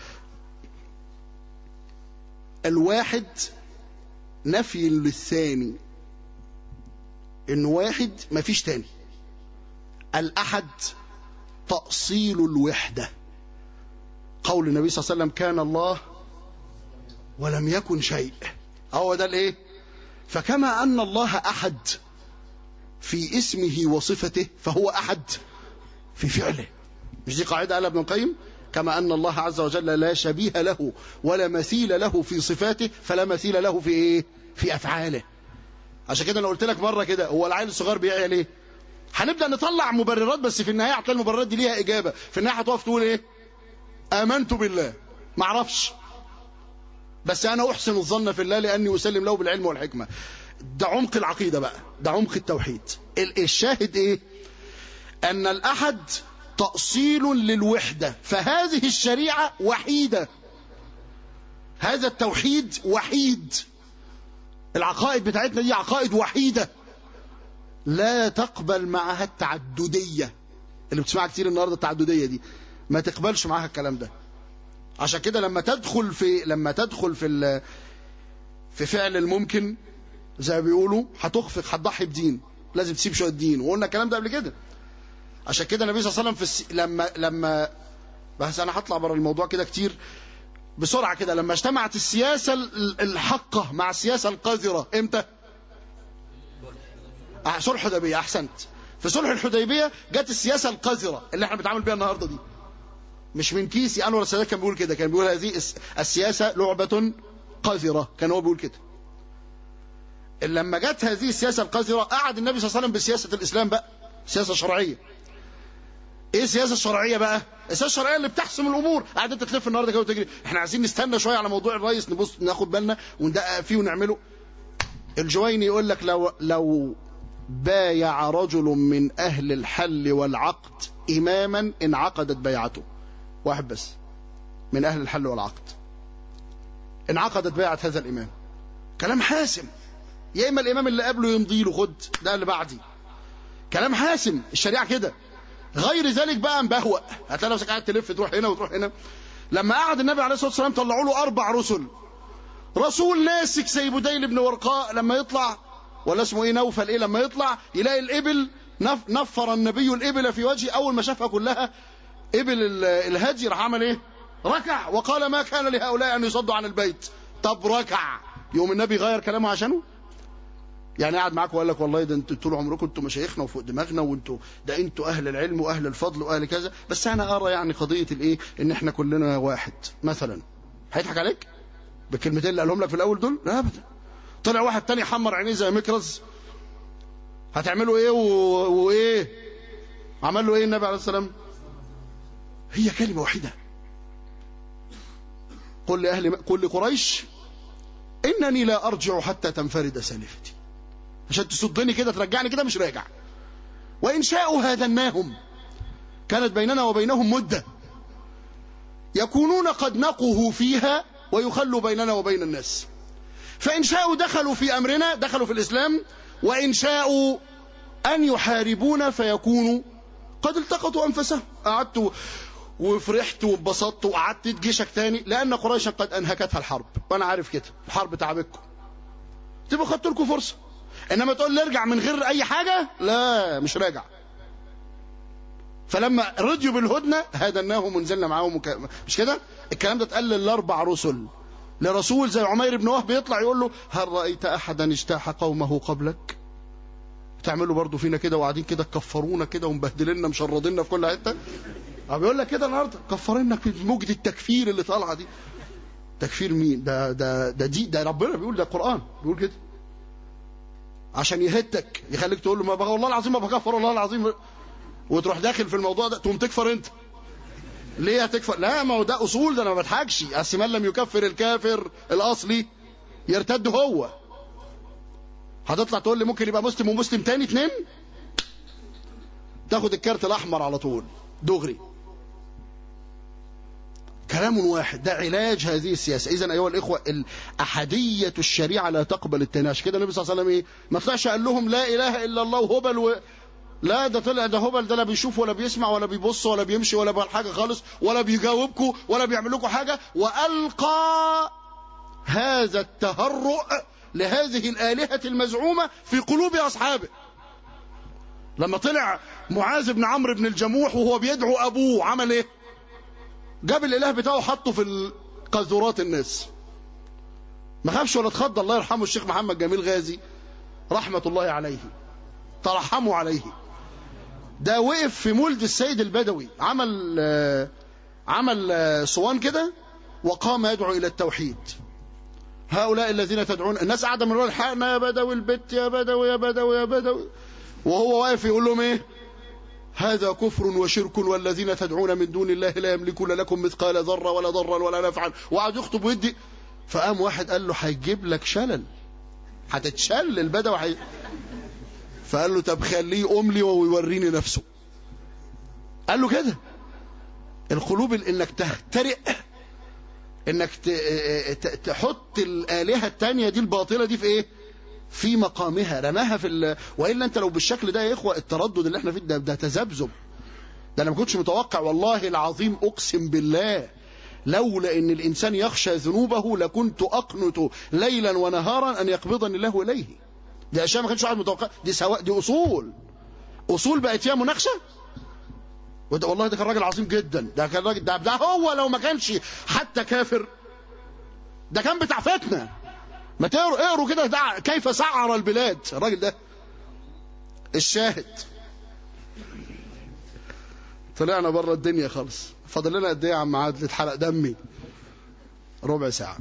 الواحد نفي للثاني، انه واحد مفيش تاني. الاحد تأصيل الوحدة. قول النبي صلى الله عليه وسلم كان الله ولم يكن شيء. هو ده الايه؟ فكما ان الله احد في اسمه وصفته فهو احد في فعله. مش دي قاعدة قالها ابن القيم؟ كما ان الله عز وجل لا شبيه له ولا مثيل له في صفاته فلا مثيل له في ايه؟ في افعاله. عشان كده انا قلت لك مره كده، هو العيل الصغير بيعيا ليه؟ هنبدا نطلع مبررات بس في النهايه هتلاقي المبررات دي ليها اجابه. في النهايه هتقف تقول ايه؟ امنت بالله. ما اعرفش بس انا احسن الظن في الله لاني اسلم له بالعلم والحكمه. ده عمق العقيده بقى، ده عمق التوحيد. الشاهد ايه؟ ان الاحد تأصيل للوحده، فهذه الشريعه وحيده، هذا التوحيد وحيد. العقائد بتاعتنا دي عقائد وحيده لا تقبل معها التعدديه اللي بتسمعها كتير النهارده. التعدديه دي ما تقبلش معاها الكلام ده. عشان كده لما تدخل في لما تدخل في في فعل الممكن زي ما بيقولوا هتخفق، هتضحي بدين، لازم تسيب شويه دين. وقلنا الكلام ده قبل كده. عشان كده النبي صلى الله عليه وسلم في الس... لما لما بس انا هطلع بره الموضوع كده كتير بسرعه كده. لما اجتمعت السياسه الحقه مع السياسه القذره امتى؟ صلح الحديبيه. احسنت. في صلح الحديبيه جت السياسه القذره اللي احنا بنتعامل بيها النهارده دي. مش من كيسي. انور السادات كان بيقول كده، كان بيقول هذه السياسه لعبه قذره، كان هو بيقول كده. لما جت هذه السياسه القذره قعد النبي صلى الله عليه وسلم بسياسه الاسلام بقى، سياسه شرعيه. ايه السياسه الشرعيه بقى؟ السياسه الشرعيه اللي بتحسم الامور. قاعد انت تلف النهارده كده وتجري، احنا عايزين نستنى شويه على موضوع الرئيس، نبص ناخد بالنا وندقق فيه ونعمله. الجويني يقول لك لو لو بايع رجل من اهل الحل والعقد اماما انعقدت بيعته. واحد بس من اهل الحل والعقد انعقدت بيعه هذا الامام. كلام حاسم. يا اما الامام اللي قبله يمضي له خد ده اللي بعدي. كلام حاسم. الشريعه كده. غير ذلك بقى مبهوأ، هتلاقي نفسك قاعد تلف تروح هنا وتروح هنا. لما قعد النبي عليه الصلاه والسلام طلعوا له اربع رسل. رسول ناسك زي بديل بن ورقاء لما يطلع، ولا اسمه ايه نوفل ايه، لما يطلع يلاقي الابل نف نفر النبي الابل في وجهه. اول ما شافها كلها ابل الهدي راح عمل ايه؟ ركع وقال ما كان لهؤلاء ان يصدوا عن البيت. طب ركع، يوم النبي غير كلامه عشانه؟ يعني قاعد معاك وقال لك والله ده انتوا طول عمركم انتوا مشايخنا وفوق دماغنا وانتوا ده انتوا اهل العلم واهل الفضل واهل كذا، بس انا ارى يعني قضيه الايه ان احنا كلنا واحد مثلا. هيضحك عليك بالكلمتين اللي قالهم لك في الاول دول؟ لا ابدا. طلع واحد تاني حمر عينيه زي مكرز، هتعملوا ايه وايه؟ عمل له ايه النبي عليه السلام؟ هي كلمه واحده. قل لاهل قل لقريش انني لا ارجع حتى تنفرد سالفتي. عشان تصدني كده ترجعني كده مش راجع. وإن شاءوا هادناهم، كانت بيننا وبينهم مدة يكونون قد نقوا فيها ويخلوا بيننا وبين الناس. فإن شاءوا دخلوا في أمرنا، دخلوا في الإسلام، وإن شاءوا أن يحاربونا فيكونوا قد التقطوا أنفسهم. قعدت وفرحت واتبسطت وقعدت جيشك تاني، لأن قريشا قد أنهكتها الحرب، وأنا عارف كده الحرب تعبتكم تبقوا خدتوا لكم فرصه. انما تقول لي ارجع من غير اي حاجه، لا مش راجع. فلما رضيوا بالهدنه هدناهم ونزلنا معاهم وك... مش كده؟ الكلام ده اتقال للاربع رسل. لرسول زي عمير بن وهب يطلع يقول له هل رايت احدا اجتاح قومه قبلك؟ تعملوا برضو فينا كده وقاعدين كده تكفرونا كده ومبهدلنا مشرديننا في كل حته. اه بيقول لك كده النهارده كفرنا في موجه التكفير اللي طالعه دي. تكفير مين؟ ده ده ده دي ده ربنا بيقول، ده القران بيقول كده عشان يهتك يخليك تقول له ما بقى والله العظيم ما بكفر والله العظيم، وتروح داخل في الموضوع ده تقوم تكفر انت. ليه هتكفر؟ لا ما هو ده اصول، ده انا ما بضحكش. اصل من لم يكفر الكافر الاصلي يرتد هو. هتطلع تقول لي ممكن يبقى مسلم ومسلم تاني اتنين؟ تاخد الكارت الاحمر على طول دغري. كلام واحد، ده علاج هذه السياسه. اذا ايها الاخوه الاحاديه الشريعه لا تقبل التناش. كده النبي صلى الله عليه وسلم ايه؟ ما طلعش قال لهم لا اله الا الله وهبل و... لا ده طلع ده هبل، ده لا بيشوف ولا بيسمع ولا بيبص ولا بيمشي ولا بيعمل حاجه خالص ولا بيجاوبكم ولا بيعمل لكم حاجه، والقى هذا التهرؤ لهذه الالهه المزعومه في قلوب اصحابه. لما طلع معاذ بن عمرو بن الجموح وهو بيدعو ابوه عمل ايه؟ جاب الاله بتاعه حطه في قاذورات الناس. ما خافش ولا اتخض. الله يرحمه الشيخ محمد جميل غازي رحمه الله عليه، ترحموا عليه. ده وقف في مولد السيد البدوي، عمل عمل صوان كده وقام يدعو الى التوحيد. هؤلاء الذين تدعون، الناس قاعده من ورا الحقنا يا بدوي البت يا بدوي يا بدوي يا بدوي، وهو واقف يقول لهم ايه؟ هذا كفر وشرك والذين تدعون من دون الله لا يملكون لكم مثقال ذره ولا ضرا ولا نفعا، وقعد يخطب ويدي. فقام واحد قال له هيجيب لك شلل، هتتشل البدوي حي... فقال له طب خليه يقوم لي ويوريني نفسه. قال له كده. القلوب انك تهترئ، انك تحط الالهه الثانيه دي الباطله دي في ايه؟ في مقامها، رماها في ال... والا انت لو بالشكل ده يا اخوه التردد اللي احنا فيه ده, ده تذبذب. ده انا ما كنتش متوقع والله العظيم، اقسم بالله لولا ان الانسان يخشى ذنوبه لكنت اقنت ليلا ونهارا ان يقبضني الله اليه. دي اشياء ما كانش واحد متوقع. دي سواء دي اصول اصول بقت فيها مناقشه. والله ده كان راجل عظيم جدا. ده كان راجل ده, ده هو لو ما كانش حتى كافر ده كان بتاع فتنه. ما تقروا اقروا كده كيف سعر البلاد الراجل ده. الشاهد طلعنا بره الدنيا خالص. فاضل لنا قد ايه يا عم عادل؟ اتحرق دمي. ربع ساعه.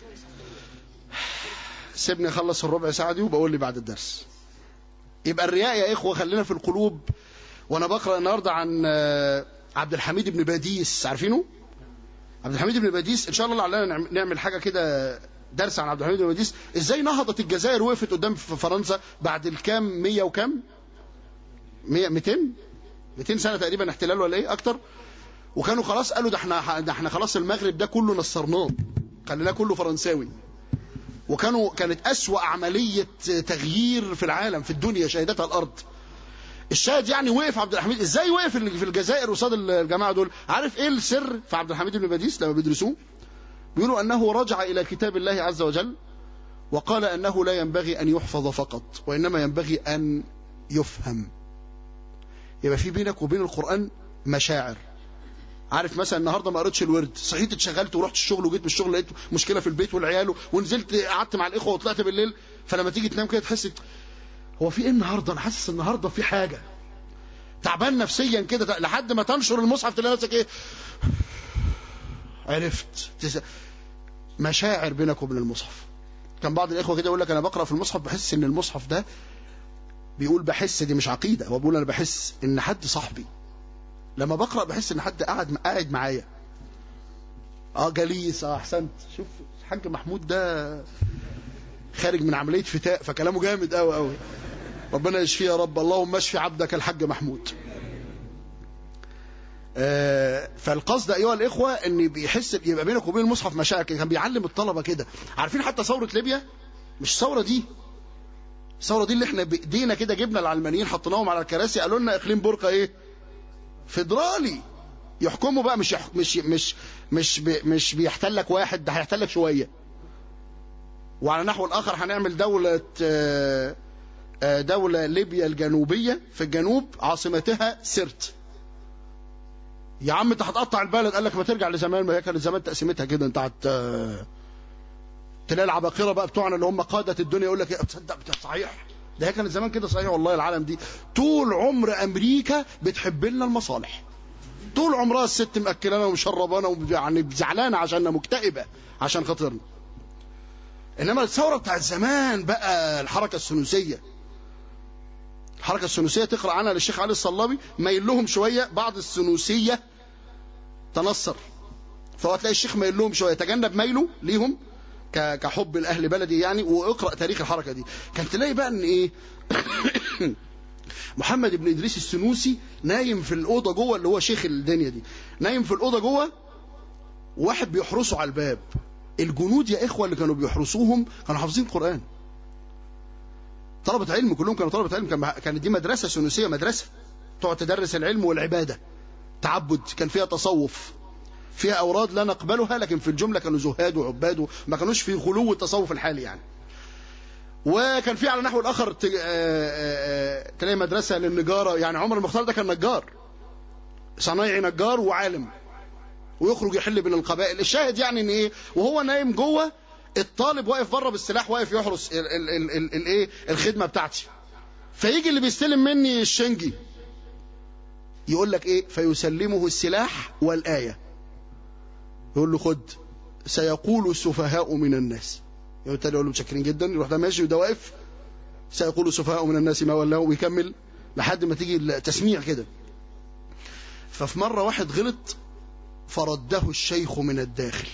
سيبني اخلص الربع ساعه دي وبقول لي بعد الدرس. يبقى الرياء يا اخوه خلينا في القلوب. وانا بقرا النهارده عن عبد الحميد بن باديس، عارفينه؟ عبد الحميد بن باديس ان شاء الله لعلنا نعمل حاجه كده درس عن عبد الحميد بن باديس، ازاي نهضت الجزائر وقفت قدام فرنسا بعد الكام مية وكام مية ميتين ميتين سنه تقريبا احتلال ولا ايه اكتر. وكانوا خلاص قالوا ده احنا ده احنا خلاص المغرب ده كله نصرناه، خليناه كله فرنساوي. وكانوا كانت اسوأ عمليه تغيير في العالم في الدنيا شهدتها الارض. الشاهد يعني وقف عبد الحميد. ازاي وقف في الجزائر قصاد الجماعه دول؟ عارف ايه السر في عبد الحميد بن باديس لما بيدرسوه؟ بيقولوا انه رجع الى كتاب الله عز وجل وقال انه لا ينبغي ان يحفظ فقط وانما ينبغي ان يفهم. يبقى في بينك وبين القرآن مشاعر. عارف مثلا النهارده ما قريتش الورد، صحيت اتشغلت ورحت الشغل وجيت من الشغل لقيت مشكله في البيت والعيال ونزلت قعدت مع الاخوه وطلعت بالليل. فلما تيجي تنام كده تحس هو في ايه النهارده؟ انا حاسس النهارده في حاجه، تعبان نفسيا كده، لحد ما تنشر المصحف تلاقي نفسك ايه؟ عرفت تس... مشاعر بينك وبين المصحف. كان بعض الاخوه كده يقول لك انا بقرا في المصحف بحس ان المصحف ده، بيقول بحس دي مش عقيده، هو بيقول انا بحس ان حد صاحبي، لما بقرا بحس ان حد قاعد قاعد معايا. اه جليس. اه احسنت. شوف الحاج محمود ده خارج من عمليه فتاء فكلامه جامد قوي قوي. ربنا يشفيه يا رب. اللهم اشفي عبدك الحاج محمود. آه فالقصد ايها الاخوه ان بيحس يبقى بينك وبين المصحف مشاعر. كان بيعلم الطلبه كده. عارفين حتى ثوره ليبيا؟ مش الثوره دي، الثوره دي اللي احنا بايدينا كده جبنا العلمانيين حطيناهم على الكراسي قالوا لنا اقليم بورقه ايه؟ فيدرالي يحكموا بقى. مش يح... مش مش مش بي... مش بيحتلك واحد، ده هيحتلك شويه. وعلى نحو الآخر هنعمل دولة دولة ليبيا الجنوبية في الجنوب عاصمتها سرت. يا عم انت هتقطع البلد، قال لك ما ترجع لزمان، ما هي كانت زمان تقسيمتها كده. انت هت تلاقي العباقرة بقى بتوعنا اللي هم قادة الدنيا يقول لك ايه تصدق صحيح ده هي كانت زمان كده صحيح. والله العالم دي طول عمر أمريكا بتحب لنا المصالح، طول عمرها الست مأكلانا ومشربانا ويعني زعلانة عشاننا، مكتئبة عشان خاطرنا. إنما الثورة بتاعت زمان بقى الحركة السنوسية، الحركة السنوسية تقرأ عنها للشيخ علي الصلابي مايل لهم شوية، بعض السنوسية تنصر، فهو تلاقي الشيخ مايل لهم شوية، تجنب مايله ليهم كحب الأهل بلدي يعني. واقرأ تاريخ الحركة دي، كان تلاقي بقى ان ايه محمد بن إدريس السنوسي نايم في الأوضة جوه، اللي هو شيخ الدنيا دي، نايم في الأوضة جوه، واحد بيحرسه على الباب. الجنود يا إخوة اللي كانوا بيحرسوهم كانوا حافظين القرآن، طلبة علم كلهم كانوا طلبة علم. كانت دي مدرسة سنوسية، مدرسة تقعد تدرس العلم والعبادة، تعبد، كان فيها تصوف، فيها أوراد لا نقبلها، لكن في الجملة كانوا زهاد وعباد، ما كانوش في غلو التصوف الحالي يعني. وكان في على نحو الآخر تلاقي مدرسة للنجارة، يعني عمر المختار ده كان نجار، صنايعي نجار وعالم، ويخرج يحل بين القبائل. الشاهد يعني ان ايه، وهو نايم جوه الطالب واقف بره بالسلاح، واقف يحرس الايه الخدمة بتاعتي. فيجي اللي بيستلم مني الشنجي يقول لك ايه، فيسلمه السلاح والآية، يقول له خد سيقول السفهاء من الناس، يقول له متشكرين جدا، يروح ده ماشي وده واقف، سيقول السفهاء من الناس ما ولاه، ويكمل لحد ما تيجي التسميع كده. ففي مرة واحد غلط فرده الشيخ من الداخل،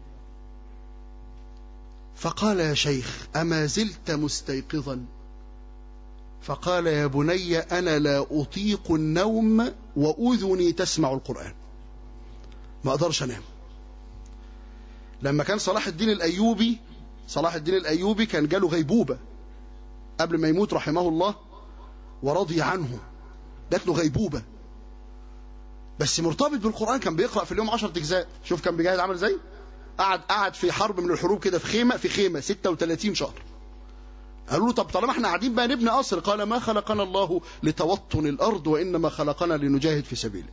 فقال يا شيخ أما زلت مستيقظا؟ فقال يا بني أنا لا أطيق النوم وأذني تسمع القرآن، ما أقدرش أنام. لما كان صلاح الدين الأيوبي صلاح الدين الأيوبي كان جاله غيبوبة قبل ما يموت رحمه الله ورضي عنه، جات له غيبوبة، بس مرتبط بالقرآن، كان بيقرأ في اليوم عشرة أجزاء. شوف كان بيجاهد عمل ازاي، قعد قعد في حرب من الحروب كده في خيمة في خيمة ستة وثلاثين شهر. قالوا له طب طالما احنا قاعدين بقى نبني قصر، قال ما خلقنا الله لتوطن الأرض وإنما خلقنا لنجاهد في سبيله.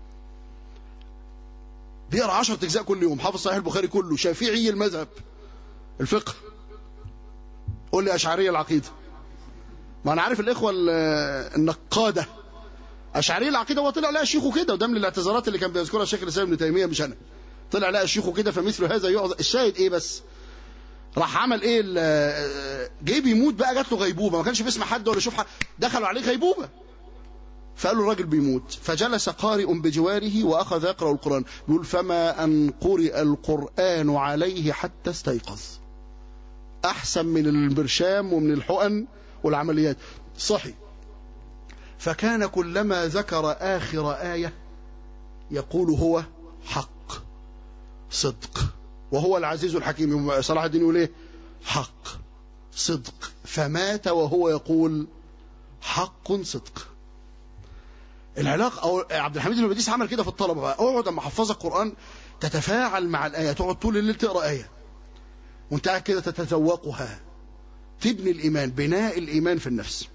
بيقرأ عشرة أجزاء كل يوم، حافظ صحيح البخاري كله، شافعي المذهب، الفقه، قول لي أشعرية العقيدة. ما أنا عارف الإخوة النقادة أشعرية العقيدة، هو طلع لها شيخه كده، وده من الاعتذارات اللي كان بيذكرها الشيخ الإسلام ابن تيمية مش أنا، طلع لها شيخه كده فمثل هذا يعذر. الشاهد إيه بس، راح عمل إيه، جاي بيموت بقى، جات له غيبوبة، ما كانش بيسمع حد ولا يشوف حد، دخلوا عليه غيبوبة، فقال له الراجل بيموت. فجلس قارئ بجواره وأخذ يقرأ القرآن، بيقول فما أن قرئ القرآن عليه حتى استيقظ، أحسن من البرشام ومن الحقن والعمليات، صحي. فكان كلما ذكر آخر آية يقول هو حق صدق وهو العزيز الحكيم. صلاح الدين يقول ايه، حق صدق، فمات وهو يقول حق صدق. العلاقة، أو عبد الحميد بن بديس عمل كده في الطلبة بقى، اقعد اما حفظك القرآن تتفاعل مع الآية، تقعد طول الليل تقرأ آية وانت قاعد كده تتذوقها، تبني الإيمان، بناء الإيمان في النفس.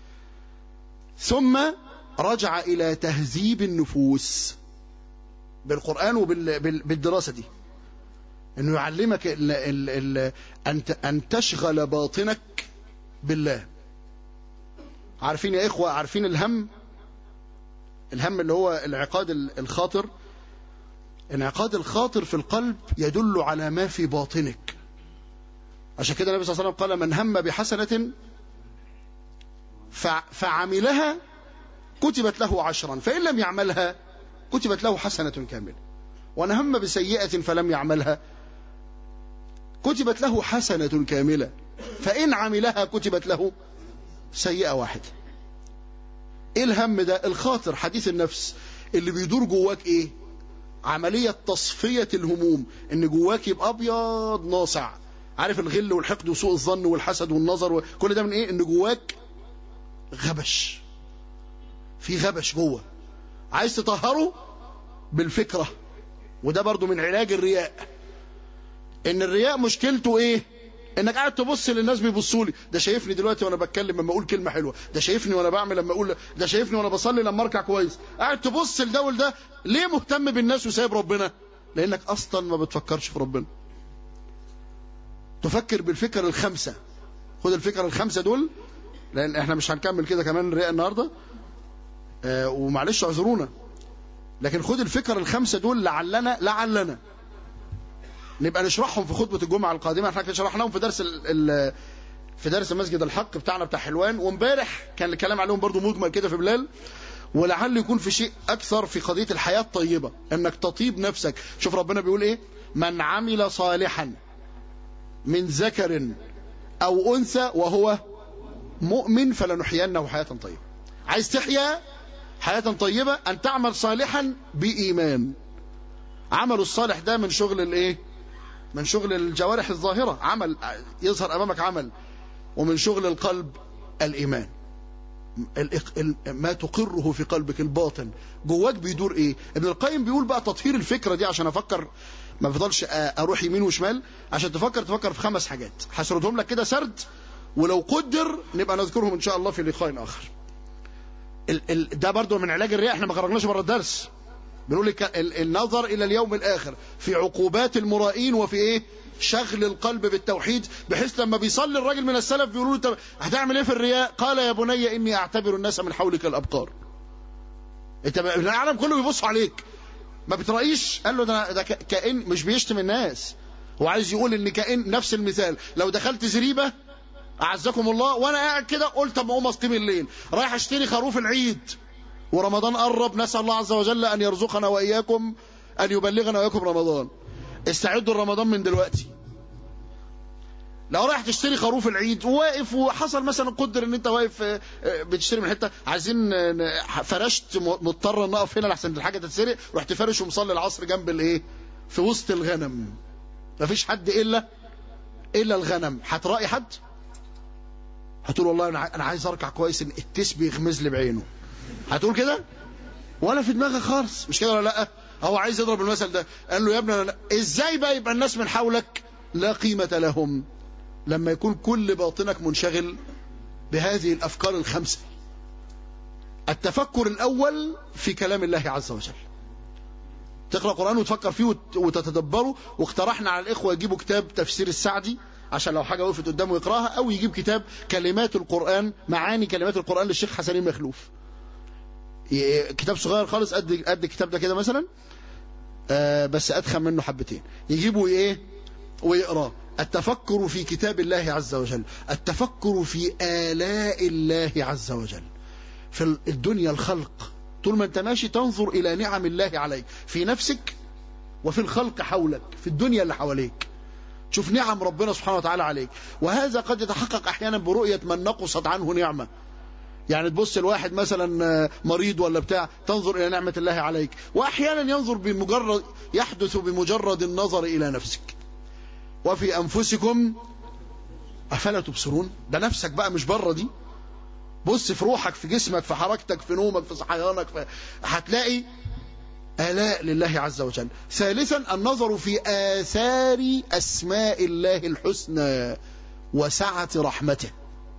ثم رجع إلى تهذيب النفوس بالقرآن وبالدراسة دي، انه يعلمك ال ال ال أن تشغل باطنك بالله. عارفين يا إخوة، عارفين الهم، الهم اللي هو العقاد الخاطر، انعقاد الخاطر في القلب يدل على ما في باطنك. عشان كده النبي صلى الله عليه وسلم قال من هم بحسنة فعملها كتبت له عشرا، فإن لم يعملها كتبت له حسنة كاملة، وأن هم بسيئة فلم يعملها كتبت له حسنة كاملة، فإن عملها كتبت له سيئة واحدة. إيه الهم ده؟ الخاطر، حديث النفس اللي بيدور جواك. إيه؟ عملية تصفية الهموم، إن جواك يبقى أبيض ناصع. عارف الغل والحقد وسوء الظن والحسد والنظر وكل ده من إيه؟ إن جواك غبش، في غبش جوه، عايز تطهره بالفكرة. وده برضو من علاج الرياء، إن الرياء مشكلته إيه؟ انك قاعد تبص للناس بيبصوا لي، ده شايفني دلوقتي وانا بتكلم لما اقول كلمه حلوه، ده شايفني وانا بعمل لما اقول، ده شايفني وانا بصلي لما اركع كويس. قاعد تبص لده ولده. ليه مهتم بالناس وسايب ربنا؟ لانك اصلا ما بتفكرش في ربنا. تفكر بالفكر الخمسه. خد الفكر الخمسه دول، لان احنا مش هنكمل كده كمان رئة النهارده، آه ومعلش اعذرونا، لكن خد الفكر الخمسه دول لعلنا لعلنا نبقى نشرحهم في خطبه الجمعه القادمه. احنا شرحناهم في درس ال ال في درس مسجد الحق بتاعنا بتاع حلوان، وامبارح كان الكلام عليهم برضو مجمل كده في بلال، ولعل يكون في شيء اكثر في قضيه الحياه الطيبه، انك تطيب نفسك. شوف ربنا بيقول ايه: من عمل صالحا من ذكر او انثى وهو مؤمن فلنحيينه حياه طيبه. عايز تحيا حياه طيبه ان تعمل صالحا بايمان. عمل الصالح ده من شغل الايه؟ من شغل الجوارح الظاهره، عمل يظهر امامك عمل، ومن شغل القلب الايمان، ما تقره في قلبك الباطن، جواك بيدور ايه. ابن القيم بيقول بقى تطهير الفكره دي عشان افكر ما بفضلش اروح يمين وشمال، عشان تفكر تفكر في خمس حاجات هسردهم لك كده سرد، ولو قدر نبقى نذكرهم ان شاء الله في لقاء اخر. ال ال ده برضو من علاج الرياء، احنا ما خرجناش بره الدرس. بنقول لك النظر الى اليوم الاخر في عقوبات المرائين، وفي ايه؟ شغل القلب بالتوحيد، بحيث لما بيصلي الراجل من السلف بيقولوا له هتعمل ايه في الرياء؟ قال يا بني اني اعتبر الناس من حولك الابقار. انت العالم كله بيبص عليك، ما بترأيش. قال له ده, ده كائن مش بيشتم الناس، هو عايز يقول ان كائن. نفس المثال، لو دخلت زريبه اعزكم الله وانا قاعد كده قلت اما اقوم اصطيم الليل، رايح اشتري خروف العيد ورمضان قرب، نسأل الله عز وجل ان يرزقنا واياكم، ان يبلغنا واياكم رمضان. استعدوا لرمضان من دلوقتي. لو رايح تشتري خروف العيد وواقف، وحصل مثلا قدر ان انت واقف بتشتري من حته، عايزين فرشت مضطر نقف هنا لحسن الحاجه تتسرق، رحت فارش ومصلي العصر جنب الايه؟ في وسط الغنم، مفيش حد الا الا الغنم. هتراقي حد؟ هتقول والله انا عايز اركع كويس ان التيس بيغمز لي بعينه، هتقول كده؟ ولا في دماغك خالص، مش كده ولا لا؟ هو عايز يضرب المثل ده. قال له يا ابني لا. ازاي بقى يبقى الناس من حولك لا قيمة لهم؟ لما يكون كل باطنك منشغل بهذه الافكار الخمسة. التفكر الاول في كلام الله عز وجل، تقرأ قرآن وتفكر فيه وتتدبره. واقترحنا على الاخوة يجيبوا كتاب تفسير السعدي عشان لو حاجة وقفت قدامه يقراها، او يجيب كتاب كلمات القرآن، معاني كلمات القرآن للشيخ حسنين مخلوف، كتاب صغير خالص قد قد الكتاب ده كده مثلا، آه بس ادخل منه حبتين، يجيبوا ايه ويقراه. التفكر في كتاب الله عز وجل، التفكر في آلاء الله عز وجل في الدنيا، الخلق. طول ما انت ماشي تنظر الى نعم الله عليك في نفسك وفي الخلق حولك، في الدنيا اللي حواليك، تشوف نعم ربنا سبحانه وتعالى عليك. وهذا قد يتحقق احيانا برؤية من نقصت عنه نعمة. يعني تبص الواحد مثلا مريض ولا بتاع، تنظر الى نعمة الله عليك. واحيانا ينظر بمجرد يحدث بمجرد النظر الى نفسك. وفي انفسكم افلا تبصرون، ده نفسك بقى مش بره دي. بص في روحك، في جسمك، في حركتك، في نومك، في صحيانك، في... هتلاقي آلاء لله عز وجل. ثالثا النظر في آثار أسماء الله الحسنى وسعة رحمته.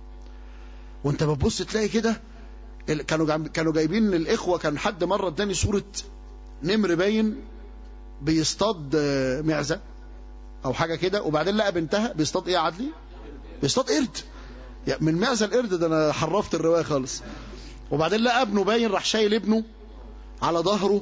وانت بتبص تلاقي كده، كانوا كانوا جايبين الاخوه، كان حد مره اداني صوره نمر باين بيصطاد معزه او حاجه كده، وبعدين لقى بنتها بيصطاد ايه يا عدلي؟ بيصطاد قرد. يعني من معزه القرد ده انا حرفت الروايه خالص. وبعدين لقى ابنه باين، راح شايل ابنه على ظهره.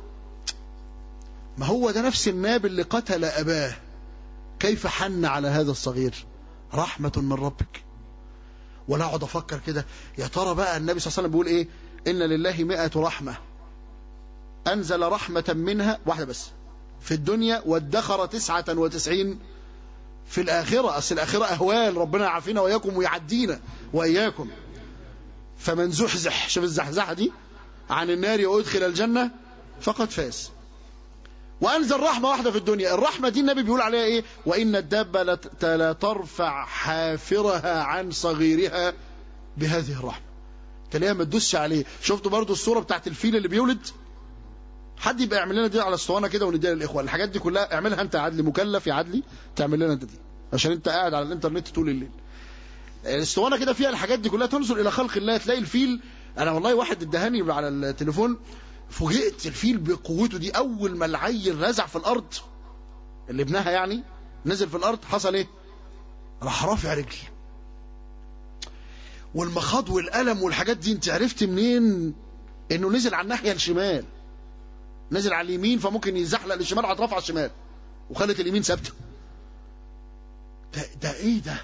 ما هو ده نفس الناب اللي قتل اباه، كيف حن على هذا الصغير؟ رحمه من ربك. ولا اقعد افكر كده، يا ترى بقى النبي صلى الله عليه وسلم بيقول ايه؟ ان لله مئة رحمه انزل رحمه منها واحده بس في الدنيا، وادخر تسعة وتسعين في الاخره. اصل الاخره اهوال، ربنا يعافينا واياكم ويعدينا واياكم. فمن زحزح، شوف الزحزحه دي، عن النار وادخل الجنه فقد فاز. وانزل رحمه واحده في الدنيا. الرحمه دي النبي بيقول عليها ايه؟ وان الدابه لا ترفع حافرها عن صغيرها بهذه الرحمه. تلاقيها ما تدوسش عليه. شفتوا برضو الصوره بتاعت الفيل اللي بيولد؟ حد يبقى يعمل لنا دي على اسطوانه كده ونديها للاخوه. الحاجات دي كلها اعملها انت يا عدلي، مكلف يا عدلي تعمل لنا انت دي، عشان انت قاعد على الانترنت طول الليل. الاسطوانه كده فيها الحاجات دي كلها، تنظر الى خلق الله تلاقي الفيل. انا والله واحد ادهاني على التليفون، فوجئت الفيل بقوته دي. اول ما العيل رزع في الارض اللي ابنها يعني نزل في الارض، حصل ايه؟ راح رافع رجلي. والمخاض والالم والحاجات دي انت عرفت منين؟ انه نزل على الناحيه الشمال، نزل على اليمين فممكن يزحلق للشمال، هترفع على الشمال وخلت اليمين ثابته. ده, ده ايه ده؟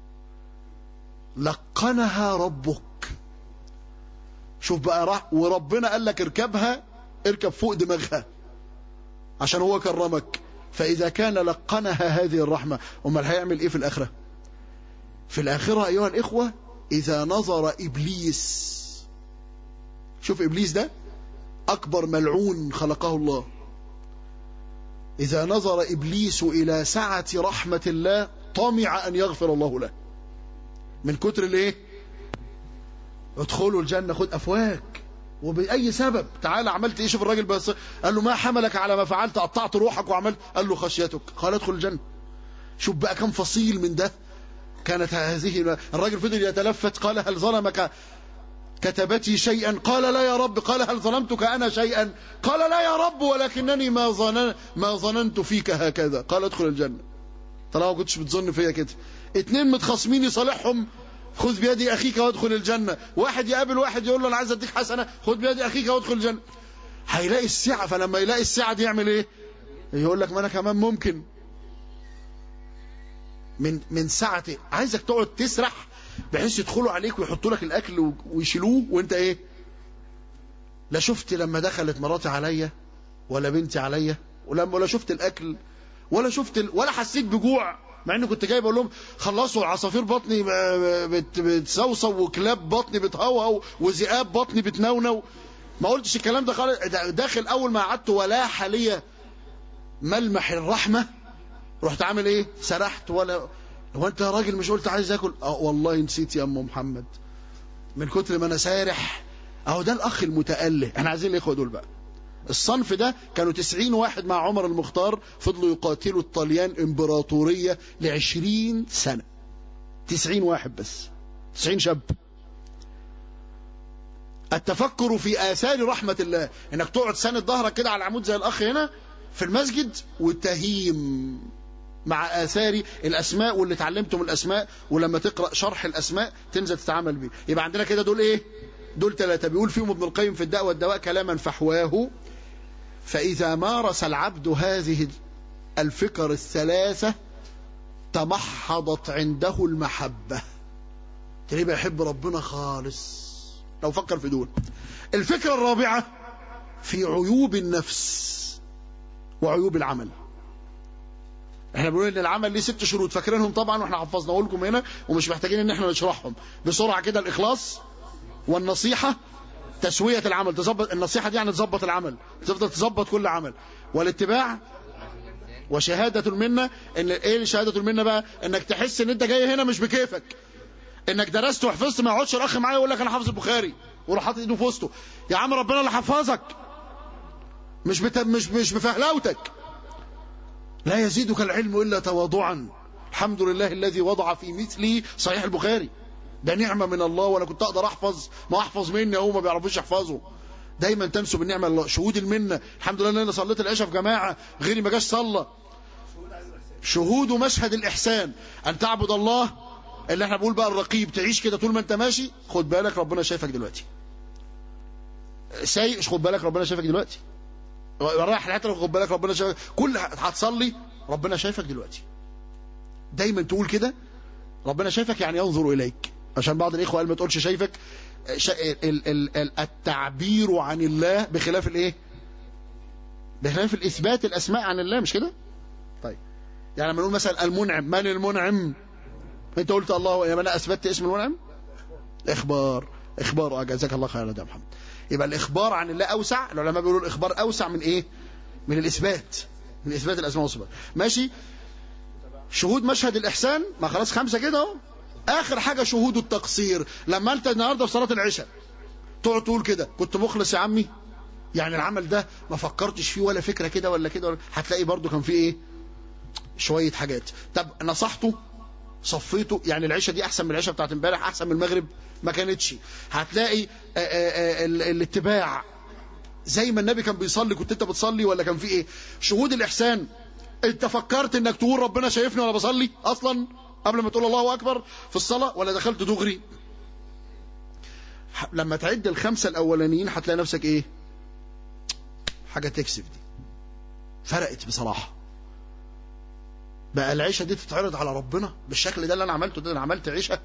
لقنها ربك. شوف بقى، راح وربنا قال لك اركبها، اركب فوق دماغها عشان هو كرمك. فإذا كان لقنها هذه الرحمة، امال هيعمل ايه في الآخرة؟ في الآخرة أيها الإخوة، إذا نظر إبليس، شوف إبليس ده أكبر ملعون خلقه الله، إذا نظر إبليس إلى سعة رحمة الله طمع أن يغفر الله له من كتر الايه؟ ادخلوا الجنة خد أفواج. وبأي سبب؟ تعالى عملت ايه؟ شوف الراجل بس قال له ما حملك على ما فعلت؟ قطعت روحك وعملت؟ قال له خشيتك. قال ادخل الجنة. شوف بقى كم فصيل من ده. كانت هذه الراجل فضل يتلفت، قال هل ظلمك كتبتي شيئا؟ قال لا يا رب. قال هل ظلمتك أنا شيئا؟ قال لا يا رب، ولكنني ما ظنن ما ظننت فيك هكذا. قال ادخل الجنة. طالما ما كنتش بتظن فيا كده. اتنين متخاصمين يصالحهم، خذ بيدي أخيك وادخل الجنة. واحد يقابل واحد يقول له أنا عايز أديك حسنة، خذ بيدي أخيك وادخل الجنة. هيلاقي السعة، فلما يلاقي السعة دي يعمل إيه؟ يقول لك ما أنا كمان ممكن. من من ساعة عايزك تقعد تسرح بحيث يدخلوا عليك ويحطوا لك الأكل ويشيلوه وأنت إيه؟ لا شفت لما دخلت مراتي عليا ولا بنتي عليا، ولما ولا شفت الأكل ولا شفت ال... ولا حسيت بجوع، مع اني كنت جاي بقول لهم خلصوا العصافير بطني بت... بتصوصو، وكلاب بطني بتهوهو، وذئاب بطني بتنونو. ما قلتش الكلام ده خالص. داخل اول ما قعدت ولاح لي ملمح الرحمه، رحت عامل ايه؟ سرحت. ولا هو انت يا راجل مش قلت عايز اكل؟ اه والله نسيت يا ام محمد، من كتر ما انا سارح. اهو ده الاخ المتأله. احنا عايزين الاخوه دول بقى. الصنف ده كانوا تسعين واحد مع عمر المختار، فضلوا يقاتلوا الطليان امبراطورية لعشرين سنة. تسعين واحد بس، تسعين شاب. التفكر في آثار رحمة الله، انك تقعد ساند ظهرك كده على العمود زي الاخ هنا في المسجد وتهيم مع آثار الأسماء واللي اتعلمته من الأسماء، ولما تقرأ شرح الأسماء تنزل تتعامل بيه. يبقى عندنا كده دول ايه؟ دول ثلاثة. بيقول فيهم ابن القيم في الداء والدواء كلاما فحواه: فإذا مارس العبد هذه الفكر الثلاثة تمحضت عنده المحبة. تلاقيه يحب ربنا خالص لو فكر في دول. الفكرة الرابعة في عيوب النفس وعيوب العمل. احنا بنقول ان العمل ليه ست شروط، فاكرينهم طبعا واحنا حفظناه لكم هنا ومش محتاجين ان احنا نشرحهم بسرعة كده. الإخلاص والنصيحة، تسوية العمل، تظبط النصيحة دي يعني تظبط العمل، تفضل تظبط كل عمل. والاتباع وشهادة المنة. ان ايه شهادة المنة بقى؟ انك تحس ان انت جاي هنا مش بكيفك، انك درست وحفظت. ما يقعدش الاخ معايا يقول لك انا حافظ البخاري وراح حاطط ايده في وسطه. يا عم ربنا اللي حفظك، مش بت... مش مش بفهلاوتك. لا يزيدك العلم الا تواضعا. الحمد لله الذي وضع في مثلي صحيح البخاري. ده نعمة من الله، وانا كنت اقدر احفظ ما احفظ مني، هو ما بيعرفوش يحفظوا. دايما تنسب النعمة لله. شهود المنة، الحمد لله ان انا صليت العشاء في جماعة، غيري ما جاش صلى. شهود مشهد الإحسان، أن تعبد الله اللي احنا بقول بقى الرقيب، تعيش كده طول ما انت ماشي خد بالك ربنا شايفك دلوقتي. سايق خد بالك ربنا شايفك دلوقتي. رايح الحته خد بالك ربنا شايفك. كل هتصلي ربنا شايفك دلوقتي. دايما تقول كده ربنا شايفك، يعني ينظر إليك. عشان بعض الإخوة قال ما تقولش شايفك. التعبير عن الله بخلاف الايه؟ بخلاف الإثبات الأسماء عن الله، مش كده؟ طيب يعني لما نقول مثلا المنعم، من المنعم؟ انت قلت الله، يا انا اثبتت اسم المنعم؟ اخبار اخبار جزاك الله خيرا يا محمد. يبقى الاخبار عن الله اوسع. العلماء بيقولوا الاخبار اوسع من ايه؟ من الاثبات، من اثبات الاسماء والصفات. ماشي. شهود مشهد الاحسان، ما خلاص خمسه كده اهو. اخر حاجه شهود التقصير. لما انت النهارده في صلاه العشاء تقعد تقول كده كنت مخلص يا عمي، يعني العمل ده ما فكرتش فيه ولا فكره كده ولا كده، هتلاقي برضو كان فيه ايه؟ شوية حاجات. طب نصحته صفيته، يعني العشاء دي احسن من العشاء بتاعت امبارح، احسن من المغرب ما كانتش. هتلاقي آآ آآ الاتباع زي ما النبي كان بيصلي كنت انت بتصلي ولا كان في ايه؟ شهود الاحسان، انت فكرت انك تقول ربنا شايفني وانا بصلي اصلا قبل ما تقول الله اكبر في الصلاة، ولا دخلت دغري؟ لما تعد الخمسة الاولانيين هتلاقي نفسك ايه؟ حاجة تكسب دي فرقت بصراحة. بقى العيشة دي تتعرض على ربنا بالشكل ده اللي انا عملته ده، انا عملت عيشة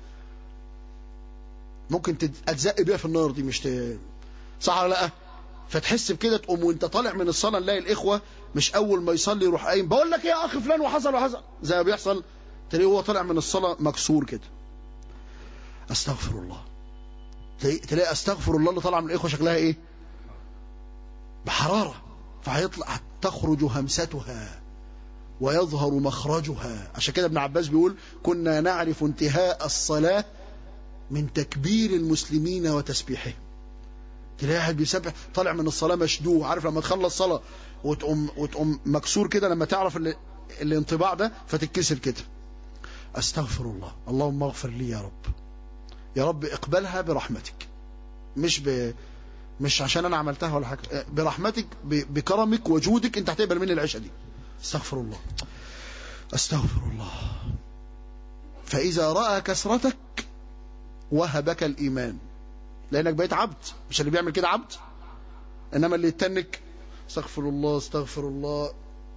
ممكن تتزق بيها في النار دي، مش ت... صح ولا لا؟ فتحس بكده، تقوم وانت طالع من الصلاة نلاقي الاخوة مش اول ما يصلي يروح قايم بقول لك ايه يا اخي فلان وحصل وحصل زي ما بيحصل، تلاقيه هو طالع من الصلاة مكسور كده. استغفر الله، تلاقي, تلاقي استغفر الله اللي طالع من الاخوة شكلها ايه؟ بحرارة، فهيطلع تخرج همستها ويظهر مخرجها. عشان كده ابن عباس بيقول كنا نعرف انتهاء الصلاة من تكبير المسلمين وتسبيحهم. تلاقي واحد بيسبح طالع من الصلاة مشدوه، عارف لما تخلص صلاة وتقوم, وتقوم مكسور كده، لما تعرف اللي الانطباع ده فتتكسر كده. استغفر الله، اللهم اغفر لي يا رب، يا رب اقبلها برحمتك، مش ب مش عشان انا عملتها ولا حاجه، برحمتك بكرمك وجودك انت هتقبل مني العيشه دي. استغفر الله استغفر الله. فاذا راى كسرتك وهبك الايمان، لانك بقيت عبد، مش اللي بيعمل كده عبد، انما اللي يتنك استغفر الله استغفر الله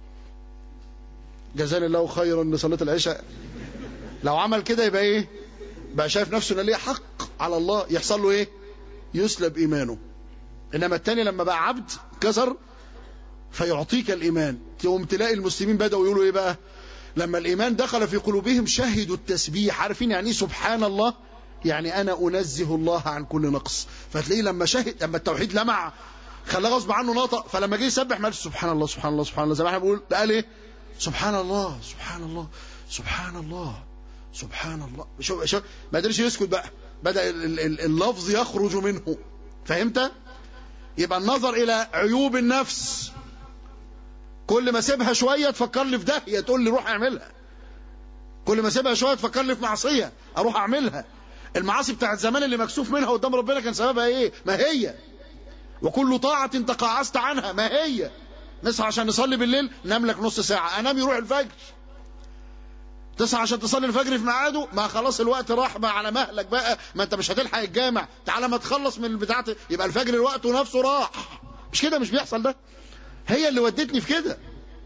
جزاني الله خيرا ان صلاه العشاء، لو عمل كده يبقى ايه؟ بقى شايف نفسه ان ليه حق على الله، يحصل له ايه؟ يسلب ايمانه. انما التاني لما بقى عبد كسر فيعطيك الايمان. تقوم تلاقي المسلمين بدأوا يقولوا ايه بقى؟ لما الايمان دخل في قلوبهم شهدوا التسبيح. عارفين يعني ايه سبحان الله؟ يعني انا انزه الله عن كل نقص. فتلاقيه لما شهد، لما التوحيد لمع خلاه غصب عنه نطق، فلما جه يسبح ما قالش سبحان الله سبحان الله سبحان الله زي ما احنا بنقول، قال ايه؟ سبحان الله سبحان الله سبحان الله سبحان الله. شوف شوف ما قدرش يسكت بقى، بدأ اللفظ يخرج منه. فهمت؟ يبقى النظر الى عيوب النفس، كل ما سيبها شويه تفكر لي في داهيه تقول لي روح اعملها، كل ما سيبها شويه تفكر لي في معصيه اروح اعملها. المعاصي بتاعت زمان اللي مكسوف منها قدام ربنا كان سببها ايه؟ ما هي وكل طاعه تقاعست عنها، ما هي نصحى عشان نصلي بالليل نام لك نص ساعه، انام يروح الفجر. تصحى عشان تصلي الفجر في ميعاده، ما خلاص الوقت راح بقى على مهلك بقى، ما انت مش هتلحق الجامع، تعالى ما تخلص من البتاعه يبقى الفجر الوقت ونفسه راح. مش كده؟ مش بيحصل ده؟ هي اللي ودتني في كده.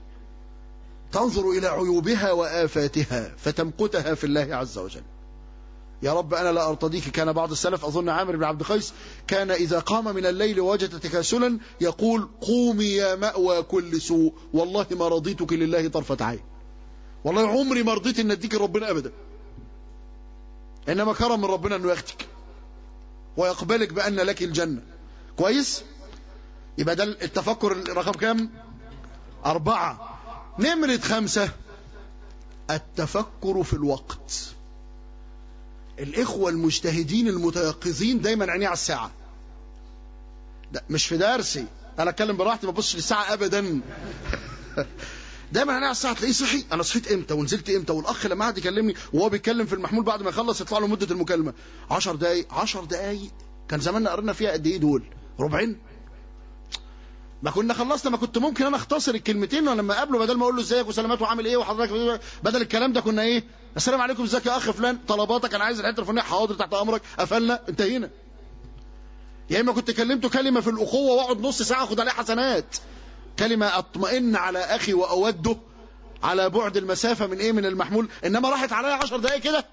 تنظر الى عيوبها وآفاتها فتمقتها في الله عز وجل. يا رب انا لا ارتضيك. كان بعض السلف اظن عامر بن عبد قيس كان اذا قام من الليل ووجد تكاسلا يقول قومي يا مأوى كل سوء والله ما رضيتك لله طرفة عين، والله عمري ما رضيت ان اديك ربنا ابدا، انما كرم من ربنا انه ياخدك ويقبلك بان لك الجنة. كويس؟ يبقى ده التفكر رقم كام؟ أربعة. نمرة خمسة التفكر في الوقت. الإخوة المجتهدين المتيقظين دايما عينيه على الساعة. ده مش في درسي أنا أتكلم براحتي ما ببصش للساعة أبدا. دايما عينيه على الساعة، تلاقيه صحي أنا صحيت إمتى ونزلت إمتى، والأخ لما قعد يكلمني وهو بيتكلم في المحمول بعد ما يخلص يطلع له مدة المكالمة عشر دقايق عشر دقايق كان زماننا قررنا فيها قد إيه دول؟ ربعين؟ ما كنا خلصنا، ما كنت ممكن انا اختصر الكلمتين ولما اقابله بدل ما اقول له ازيك وسلامات وعامل ايه وحضرتك، بدل الكلام ده كنا ايه؟ السلام عليكم ازيك يا اخ فلان، طلباتك انا عايز الحته الفلانيه، حاضر تحت امرك، قفلنا انتهينا. يا اما كنت كلمته كلمه في الاخوه واقعد نص ساعه اخد عليه حسنات، كلمه اطمئن على اخي واوده على بعد المسافه من ايه؟ من المحمول. انما راحت عليا عشر دقائق كده.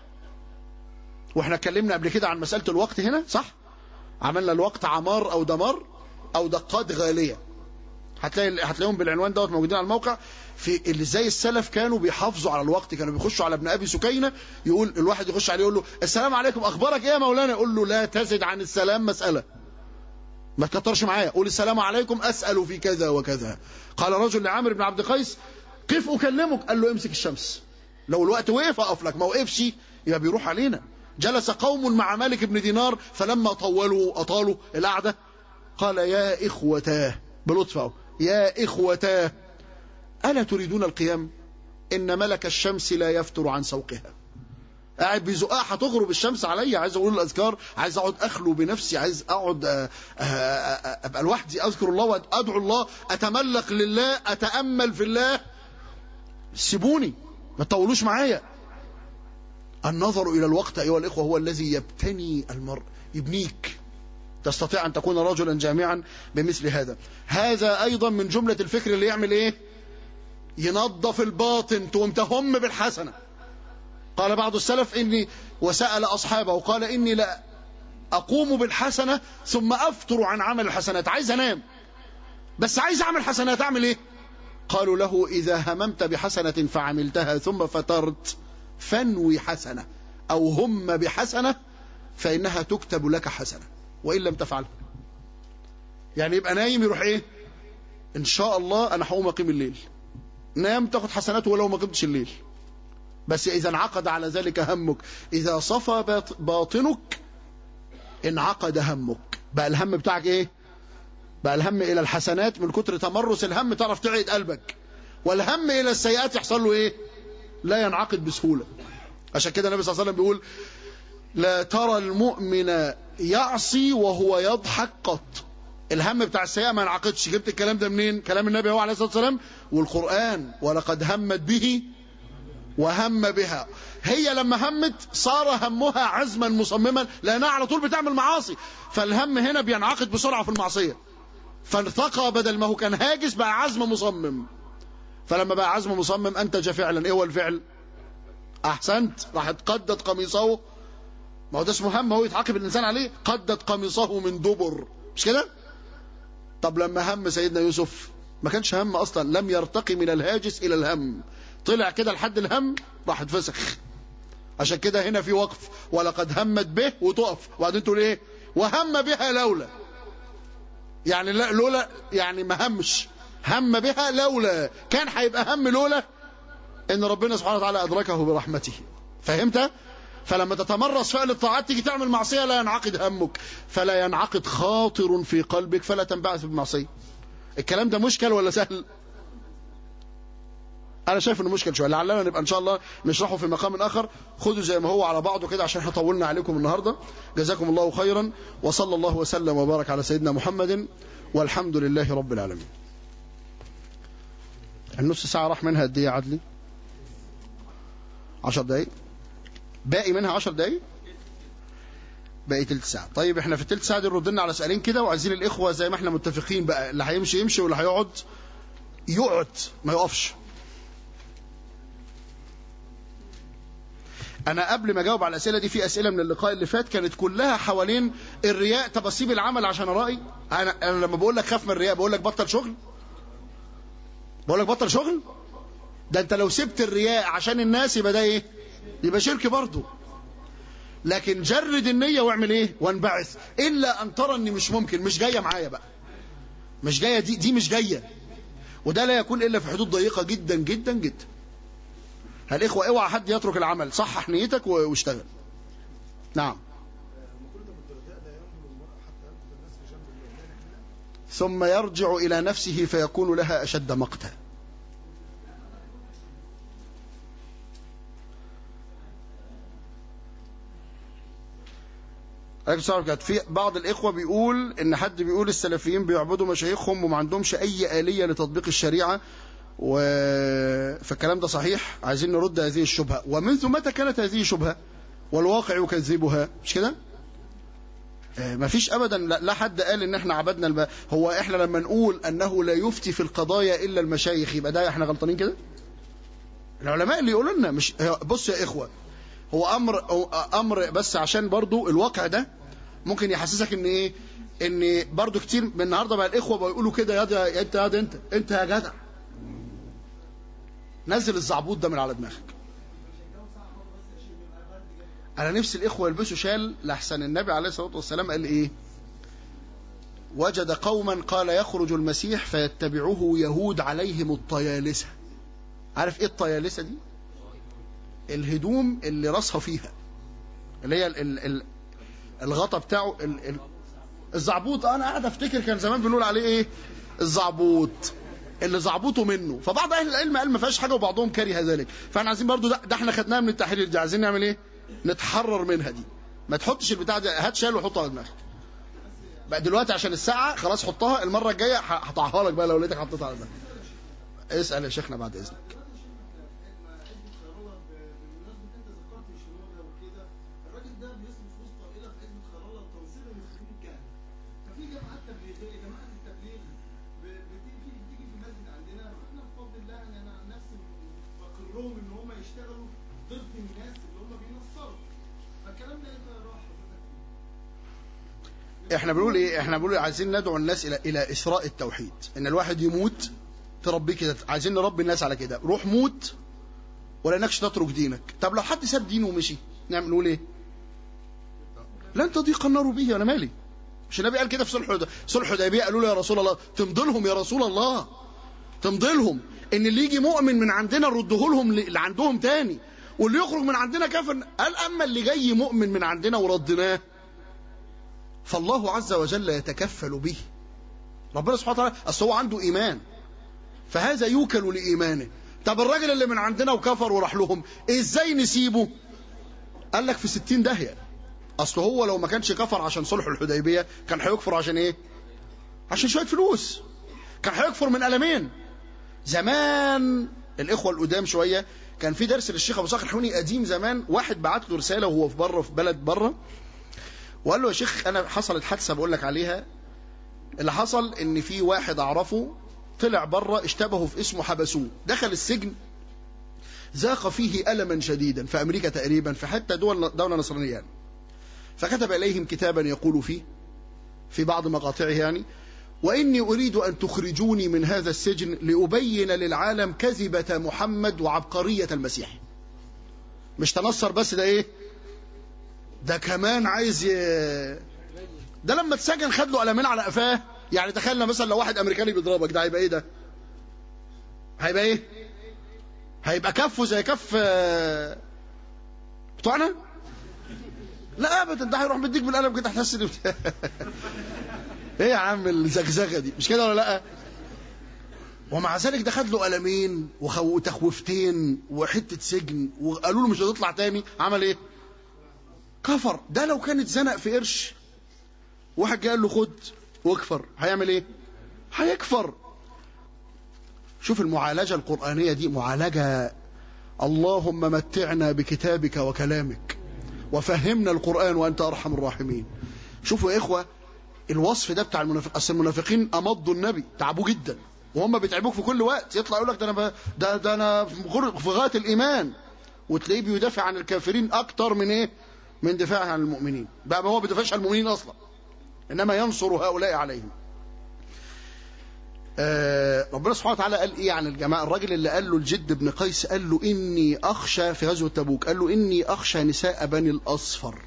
واحنا اتكلمنا قبل كده عن مساله الوقت هنا صح؟ عملنا الوقت عمار او دمار او دقات غالية. هتلاقي هتلاقيهم بالعنوان دوت موجودين على الموقع، في اللي زي السلف كانوا بيحافظوا على الوقت. كانوا بيخشوا على ابن ابي سكينة، يقول الواحد يخش عليه يقول له السلام عليكم اخبارك ايه يا مولانا، يقول له لا تزد عن السلام مسألة، ما تكترش معايا، قول السلام عليكم اسأل في كذا وكذا. قال رجل لعامر بن عبد قيس كيف اكلمك؟ قال له امسك الشمس، لو الوقت وقف اقف لك، ما وقفش يبقى بيروح علينا. جلس قوم مع مالك بن دينار فلما طولوا اطالوا القعده قال يا إخوتاه بلطفه، يا إخوتاه ألا تريدون القيام؟ إن ملك الشمس لا يفتر عن سوقها. قاعد بيزقها هتغرب الشمس عليا، عايز اقول الاذكار، عايز اقعد اخلو بنفسي، عايز اقعد ابقى لوحدي اذكر الله وادعو الله، اتملق لله، اتامل في الله. سيبوني، ما تطولوش معايا. النظر الى الوقت ايها الاخوه هو الذي يبتني المرء، يبنيك، تستطيع ان تكون رجلا جامعا بمثل هذا. هذا ايضا من جمله الفكر اللي يعمل ايه؟ ينظف الباطن، تقوم تهم بالحسنه. قال بعض السلف إني وسأل أصحابه قال إني لا أقوم بالحسنة ثم أفتر عن عمل الحسنات. عايز أنام بس عايز أعمل حسنات، أعمل إيه؟ قالوا له إذا هممت بحسنة فعملتها ثم فترت فانوي حسنة أو هم بحسنة فإنها تكتب لك حسنة وإن لم تفعلها. يعني يبقى نايم يروح إيه؟ إن شاء الله أنا هقوم أقيم الليل. نام تاخد حسنات ولو ما قمتش الليل، بس إذا انعقد على ذلك همك، إذا صفى باطنك انعقد همك. بقى الهم بتاعك إيه؟ بقى الهم إلى الحسنات من كتر تمرس الهم تعرف تعيد قلبك، والهم إلى السيئات يحصل له إيه؟ لا ينعقد بسهولة. عشان كده النبي صلى الله عليه وسلم بيقول لا ترى المؤمن يعصي وهو يضحك قط. الهم بتاع السيئة ما ينعقدش. جبت الكلام ده منين؟ كلام النبي هو عليه الصلاة والسلام والقرآن. ولقد همت به وهم بها. هي لما همت صار همها عزما مصمما لأنها على طول بتعمل معاصي، فالهم هنا بينعقد بسرعة في المعصية، فارتقى بدل ما هو كان هاجس بقى عزم مصمم. فلما بقى عزم مصمم أنتج فعلا. إيه هو الفعل؟ أحسنت، راحت قدت قميصه. ما هو ده اسمه هم، هو يتعاقب الإنسان عليه. قدت قميصه من دبر، مش كده؟ طب لما هم سيدنا يوسف ما كانش هم أصلا، لم يرتقي من الهاجس إلى الهم، طلع كده لحد الهم راح اتفسخ. عشان كده هنا في وقف، ولقد همت به وتقف وبعدين تقول ايه؟ وهم بها لولا. يعني لا لولا يعني ما همش، هم بها لولا، كان هيبقى هم لولا ان ربنا سبحانه وتعالى ادركه برحمته. فهمت؟ فلما تتمرس فعل الطاعات تيجي تعمل معصيه لا ينعقد همك، فلا ينعقد خاطر في قلبك، فلا تنبعث بالمعصيه. الكلام ده مشكل ولا سهل؟ أنا شايف إنه مشكل شوية، لعلنا نبقى إن شاء الله نشرحه في مقام آخر. خدوا زي ما هو على بعضه كده عشان احنا طولنا عليكم النهاردة. جزاكم الله خيرا، وصلى الله وسلم وبارك على سيدنا محمد، والحمد لله رب العالمين. النص ساعة راح منها قد إيه يا عدلي؟ عشر دقايق؟ باقي منها عشر دقايق؟ باقي تلت ساعة. طيب احنا في التلت ساعة دي نرد لنا على سؤالين كده، وعايزين الإخوة زي ما احنا متفقين بقى، اللي هيمشي يمشي واللي هيقعد يقعد ما يقفش. أنا قبل ما أجاوب على الأسئلة دي في أسئلة من اللقاء اللي فات كانت كلها حوالين الرياء. طب أسيب العمل عشان أرائي؟ أنا, أنا لما بقول لك خاف من الرياء بقول لك بطل شغل؟ بقول لك بطل شغل؟ ده أنت لو سبت الرياء عشان الناس يبقى ده إيه؟ يبقى شرك برضه. لكن جرد النية واعمل إيه؟ وانبعث. إلا أن ترى إني مش ممكن، مش جاية معايا بقى، مش جاية دي دي مش جاية، وده لا يكون إلا في حدود ضيقة جدا جدا جدا. هالإخوة اوعى حد يترك العمل، صحح نيتك واشتغل. نعم. ثم يرجع إلى نفسه فيكون لها أشد مقتا. في بعض الإخوة بيقول إن حد بيقول السلفيين بيعبدوا مشايخهم وما عندهمش أي آلية لتطبيق الشريعة، و... فالكلام ده صحيح. عايزين نرد هذه الشبهة. ومنذ متى كانت هذه شبهة والواقع يكذبها؟ مش كده؟ آه ما فيش أبدا، لا, لا حد قال إن احنا عبدنا الب... هو احنا لما نقول أنه لا يفتي في القضايا إلا المشايخ يبقى ده احنا غلطانين كده؟ العلماء اللي يقولوا لنا مش. بص يا إخوة، هو أمر أمر بس عشان برضو الواقع ده ممكن يحسسك إن إيه؟ إن برضو كتير من النهاردة بقى الإخوة بيقولوا كده يا ده يا أنت يا ده أنت أنت يا جدع نزل الزعبوط ده من على دماغك. أنا نفسي الإخوة يلبسوا شال لحسن النبي عليه الصلاة والسلام قال إيه؟ وجد قوما قال يخرج المسيح فيتبعه يهود عليهم الطيالسة. عارف إيه الطيالسة دي؟ الهدوم اللي راسها فيها، اللي هي ال ال الغطا بتاعه ال ال الزعبوط. أنا قاعد أفتكر كان زمان بنقول عليه إيه؟ الزعبوط. اللي زعبطوا منه. فبعض اهل العلم قال ما فيهاش حاجه وبعضهم كره ذلك. فاحنا عايزين برضو ده, ده احنا خدناها من التحرير دي، عايزين نعمل ايه؟ نتحرر منها دي. ما تحطش البتاع دي، هات شال وحطها على دماغك بقى دلوقتي عشان الساعه خلاص. حطها المره الجايه هقطعها لك بقى لو لقيتك حطيتها على دماغك. اسال يا شيخنا بعد اذنك. ان هم يشتغلوا ضد الناس اللي هم بينصروا، فالكلام ده انت راح احنا بنقول ايه؟ احنا بنقول عايزين ندعو الناس الى الى اسراء التوحيد، ان الواحد يموت تربيه كده. عايزين نربي الناس على كده، روح موت ولا انكش تترك دينك. طب لو حد ساب دينه ومشي نعمل نقول ايه؟ لن تضيق النار به، انا مالي. مش النبي قال كده في صلح صلح الحديبيه؟ قالوا له يا رسول الله تمضي لهم يا رسول الله، تمضي لهم ان اللي يجي مؤمن من عندنا نرده لهم اللي عندهم تاني، واللي يخرج من عندنا كافر. قال اما اللي جاي مؤمن من عندنا وردناه فالله عز وجل يتكفل به. ربنا سبحانه وتعالى اصل هو عنده ايمان فهذا يوكل لايمانه. طب الراجل اللي من عندنا وكفر وراح لهم ازاي نسيبه؟ قال لك في ستين داهيه. اصل هو لو ما كانش كفر عشان صلح الحديبيه كان هيكفر عشان ايه؟ عشان شويه فلوس. كان هيكفر من ألمين. زمان الاخوه القدام شويه كان في درس للشيخ ابو صخر الحوني قديم زمان، واحد بعت له رساله وهو في بره في بلد بره وقال له يا شيخ انا حصلت حادثه بقول لك عليها. اللي حصل ان في واحد اعرفه طلع بره اشتبهه في اسمه حبسوه، دخل السجن ذاق فيه ألما شديدا في امريكا تقريبا في حتى دول دوله نصرانيه يعني. فكتب اليهم كتابا يقول فيه في بعض مقاطعه يعني: وإني أريد أن تخرجوني من هذا السجن لأبين للعالم كذبة محمد وعبقرية المسيح. مش تنصر بس، ده إيه؟ ده كمان عايز ي... ده لما اتسجن خد له قلمين على قفاه. يعني تخيلنا مثلا لو واحد أمريكاني بيضربك، ده هيبقى إيه؟ ده هيبقى إيه؟ هيبقى كفه زي كف بتوعنا؟ لا أبدا، ده هيروح مديك بالقلم كده هتحس إن ايه يا عم الزغزغه دي، مش كده ولا لا؟ ومع ذلك ده خد له قلمين وتخويفتين وحته سجن وقالوا له مش هتطلع تاني. عمل ايه؟ كفر. ده لو كانت زنق في قرش واحد جه قال له خد واكفر، هيعمل ايه؟ هيكفر. شوف المعالجه القرانيه دي معالجه. اللهم متعنا بكتابك وكلامك وفهمنا القران وانت ارحم الراحمين. شوفوا يا اخوه الوصف ده بتاع المنافق. اصل المنافقين امضوا النبي، تعبوه جدا وهم بيتعبوك في كل وقت. يطلع يقول لك ده انا ده ده انا في غايه الايمان، وتلاقيه بيدافع عن الكافرين اكتر من ايه؟ من دفاعه عن المؤمنين. بقى ما هو بيدافعش عن المؤمنين اصلا، انما ينصر هؤلاء عليهم. آه ربنا سبحانه وتعالى قال ايه عن الجماعه؟ الراجل اللي قال له الجد بن قيس قال له اني اخشى في غزوه تبوك، قال له اني اخشى نساء بني الاصفر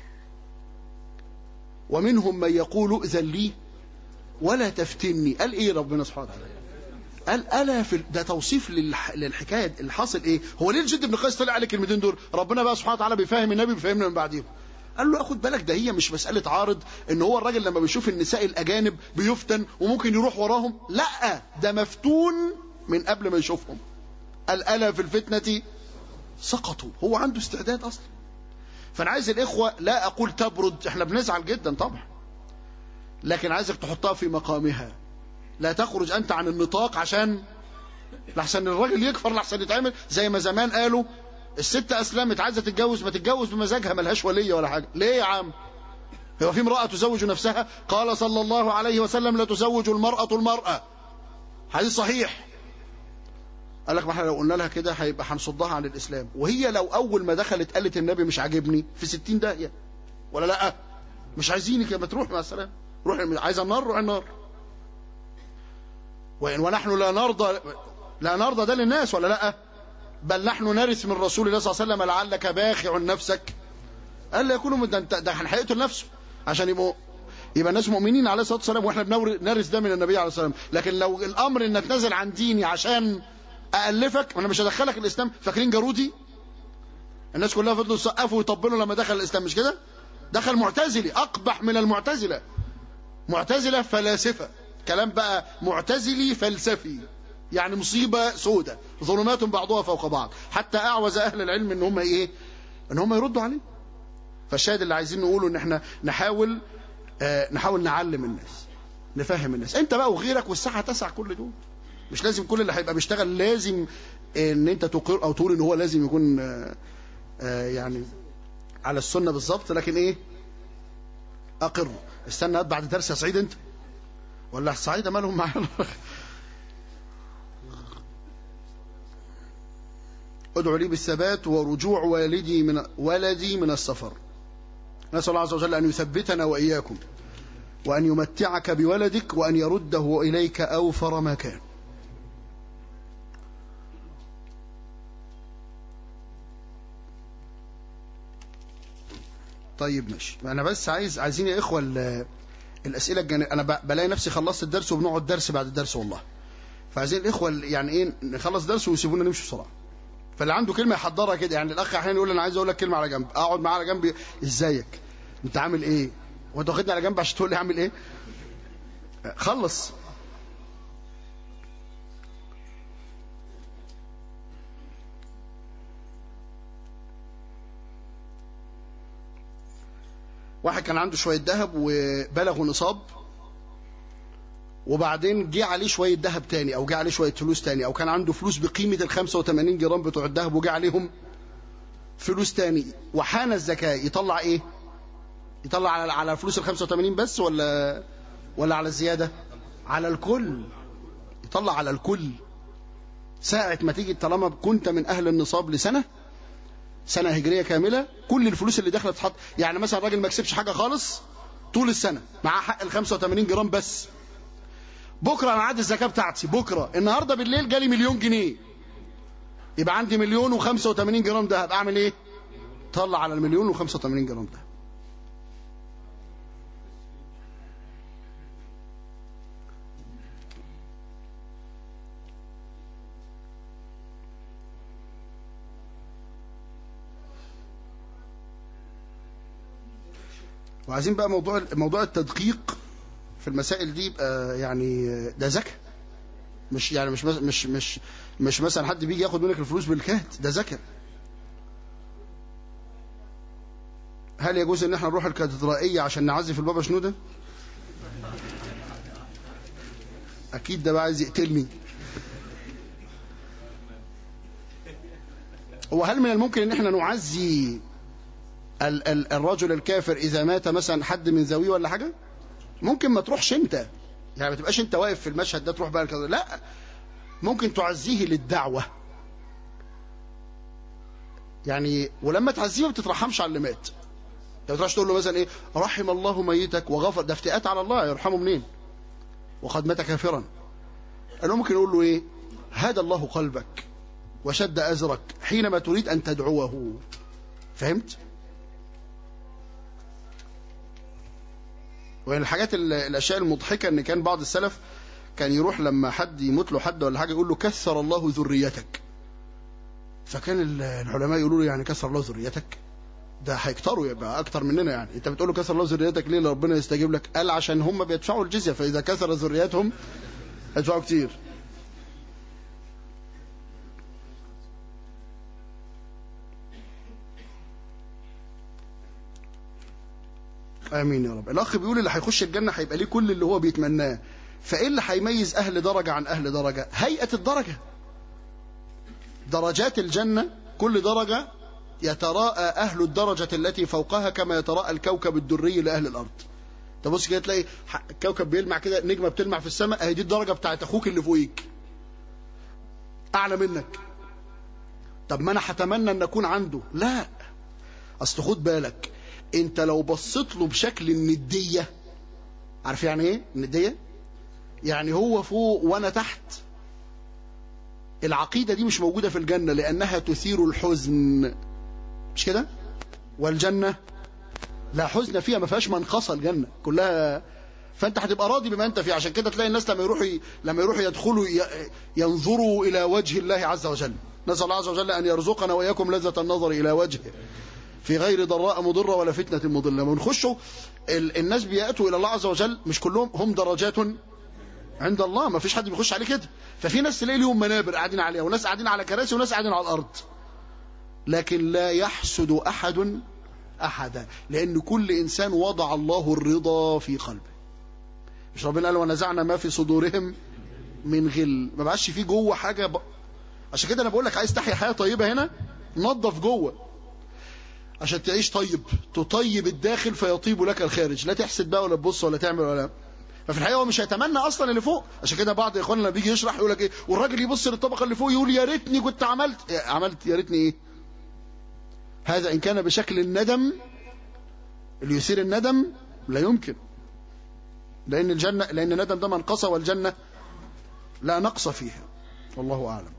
ومنهم من يقول ائذن لي ولا تفتني. قال ايه ربنا سبحانه وتعالى؟ قال الا في ده توصيف للح... للحكايه اللي حاصل ايه. هو ليه الجد بن قيس طلع على الكلمتين دول؟ ربنا بقى سبحانه وتعالى بيفهم النبي بيفهمنا من بعديهم. قال له اخد بالك ده هي مش مساله عارض ان هو الراجل لما بيشوف النساء الاجانب بيفتن وممكن يروح وراهم، لا ده مفتون من قبل ما يشوفهم. قال الا في الفتنه سقطوا. هو عنده استعداد اصلا. فانا عايز الاخوه لا اقول تبرد، احنا بنزعل جدا طبعا، لكن عايزك تحطها في مقامها. لا تخرج انت عن النطاق عشان لحسن الراجل يكفر، لحسن يتعمل زي ما زمان قالوا الست اسلمت عايزه تتجوز، ما تتجوز بمزاجها، ملهاش وليه ولا حاجه. ليه يا عم؟ هو في امراه تزوج نفسها؟ قال صلى الله عليه وسلم لا تزوج المراه المراه، حديث صحيح. قال لك ما احنا لو قلنا لها كده هيبقى هنصدها عن الاسلام. وهي لو اول ما دخلت قالت النبي مش عاجبني في ستين داهيه ولا لا؟ مش عايزينك، ما تروح مع السلامه، روح. عايزه النار روح النار. وان ونحن لا نرضى لا نرضى ده للناس ولا لا؟ بل نحن نرث من رسول الله صلى الله عليه وسلم لعلك باخع نفسك الا يكونوا ده ده هيقتل نفسه عشان يبقوا يبقى الناس مؤمنين عليه الصلاه والسلام، واحنا بنرث ده من النبي عليه الصلاه والسلام. لكن لو الامر ان اتنازل عن ديني عشان أألفك وانا مش هدخلك الاسلام، فاكرين جارودي؟ الناس كلها فضلوا يسقفوا ويطبلوا لما دخل الاسلام، مش كده؟ دخل معتزلي اقبح من المعتزله، معتزله فلاسفه، كلام بقى معتزلي فلسفي، يعني مصيبة سودة، ظلمات بعضها فوق بعض، حتى أعوز أهل العلم إن هم إيه، إن هم يردوا عليه. فالشاهد اللي عايزين نقوله إن إحنا نحاول آه نحاول نعلم الناس، نفهم الناس. أنت بقى وغيرك والساحة تسع كل دول، مش لازم كل اللي هيبقى بيشتغل لازم إن أنت تقر أو تقول إن هو لازم يكون آه آه يعني على السنة بالظبط، لكن إيه، أقر. استنى بعد درس يا سعيد أنت ولا السعيد مالهم معانا. ادعو لي بالثبات ورجوع والدي من ولدي من السفر. نسأل الله عز وجل أن يثبتنا وإياكم، وأن يمتعك بولدك، وأن يرده إليك أوفر ما كان. طيب ماشي. أنا بس عايز عايزين يا إخوة الأسئلة الجانبية. أنا بلاقي نفسي خلصت الدرس وبنقعد درس بعد الدرس والله، فعايزين الإخوة يعني إيه نخلص درس ويسيبونا نمشي بسرعة. فاللي عنده كلمة يحضرها كده. يعني الأخ أحيانا يقول أنا عايز أقول لك كلمة على جنب، أقعد معاه على جنب، إزيك، أنت عامل إيه، وأنت واخدني على جنب عشان تقول لي عامل إيه؟ خلص. واحد كان عنده شوية ذهب وبلغوا نصاب، وبعدين جه عليه شوية ذهب تاني، أو جه عليه شوية فلوس تاني، أو كان عنده فلوس بقيمة ال خمسة وثمانين جرام بتوع الذهب وجه عليهم فلوس تاني، وحان الزكاة، يطلع إيه؟ يطلع على على فلوس ال خمسة وثمانين بس ولا ولا على الزيادة؟ على الكل. يطلع على الكل. ساعة ما تيجي، طالما كنت من أهل النصاب لسنة سنة هجرية كاملة، كل الفلوس اللي داخله تتحط. يعني مثلا الراجل ما كسبش حاجة خالص طول السنة، معاه حق ال خمسة وثمانين جرام بس. بكرة أنا عاد الزكاة بتاعتي، بكرة النهاردة بالليل جالي مليون جنيه، يبقى عندي مليون وخمسة وثمانين جرام دهب. أعمل إيه؟ طلع على المليون وخمسة وثمانين جرام دهب. وعايزين بقى موضوع موضوع التدقيق في المسائل دي يبقى يعني ده زكاة، مش يعني مش مش مش مش مثلا حد بيجي ياخد منك الفلوس بالكهت، ده زكاة. هل يجوز ان احنا نروح الكاتدرائية عشان نعزي في البابا شنودة؟ اكيد ده بقى عايز يقتلني. وهل من الممكن ان احنا نعزي ال ال الرجل الكافر اذا مات مثلا حد من ذويه ولا حاجة؟ ممكن ما تروحش انت، يعني ما تبقاش انت واقف في المشهد ده تروح بقى كده، لا، ممكن تعزيه للدعوة يعني. ولما تعزيه ما بتترحمش على اللي مات. انت ما تروحش تقول له مثلا ايه رحم الله ميتك وغفر، ده افتئات على الله، يرحمه منين وقد مات كافرا. انا ممكن اقول له ايه هدى الله قلبك وشد ازرك حينما تريد ان تدعوه. فهمت؟ ومن الحاجات الاشياء المضحكه ان كان بعض السلف كان يروح لما حد يموت له حد ولا حاجه يقول له كثر الله ذريتك. فكان العلماء يقولوا له يعني كثر الله ذريتك؟ ده هيكتروا يبقى اكتر مننا. يعني انت بتقول له كثر الله ذريتك ليه ربنا يستجيب لك؟ قال عشان هم بيدفعوا الجزيه، فاذا كثر ذريتهم يدفعوا كتير. امين يا رب. الاخ بيقول اللي هيخش الجنه هيبقى ليه كل اللي هو بيتمناه، فايه اللي هيميز اهل درجه عن اهل درجه؟ هيئه الدرجه. درجات الجنه كل درجه يتراءى اهل الدرجه التي فوقها كما يتراءى الكوكب الدري لاهل الارض. تبص كده تلاقي الكوكب بيلمع كده، نجمه بتلمع في السماء، اهي دي الدرجه بتاعت اخوك اللي فوقيك اعلى منك. طب ما انا هتمنى ان اكون عنده، لا، اصل خد بالك انت لو بصيت له بشكل النديه، عارف يعني ايه النديه؟ يعني هو فوق وانا تحت. العقيده دي مش موجوده في الجنه لانها تثير الحزن، مش كده؟ والجنه لا حزن فيها، ما فيهاش منقصه الجنه كلها، فانت هتبقى راضي بما انت فيه. عشان كده تلاقي الناس لما يروحوا لما يروحوا يدخلوا ينظروا الى وجه الله عز وجل. نسال الله عز وجل ان يرزقنا واياكم لذة النظر الى وجهه في غير ضراء مضره ولا فتنه مضله. لما نخشوا الناس بياتوا الى الله عز وجل مش كلهم هم درجات عند الله، ما فيش حد بيخش عليه كده. ففي ناس تلاقي لهم منابر قاعدين عليها، وناس قاعدين على كراسي، وناس قاعدين على الارض، لكن لا يحسد احد احدا، لان كل انسان وضع الله الرضا في قلبه. مش ربنا قال ونزعنا ما في صدورهم من غل، ما بقاش فيه جوه حاجه ب... عشان كده انا بقول لك عايز تحيا حياه طيبه هنا، نظف جوه عشان تعيش طيب، تطيب الداخل فيطيب لك الخارج. لا تحسد بقى ولا تبص ولا تعمل ولا، ففي الحقيقه هو مش هيتمنى اصلا اللي فوق. عشان كده بعض اخواننا لما بيجي يشرح يقول لك ايه، والراجل يبص للطبقه اللي فوق يقول يا ريتني كنت عملت عملت يا ريتني ايه. هذا ان كان بشكل الندم اللي يثير الندم لا يمكن، لان الجنه لان الندم ده منقصه، والجنه لا نقص فيها، والله اعلم.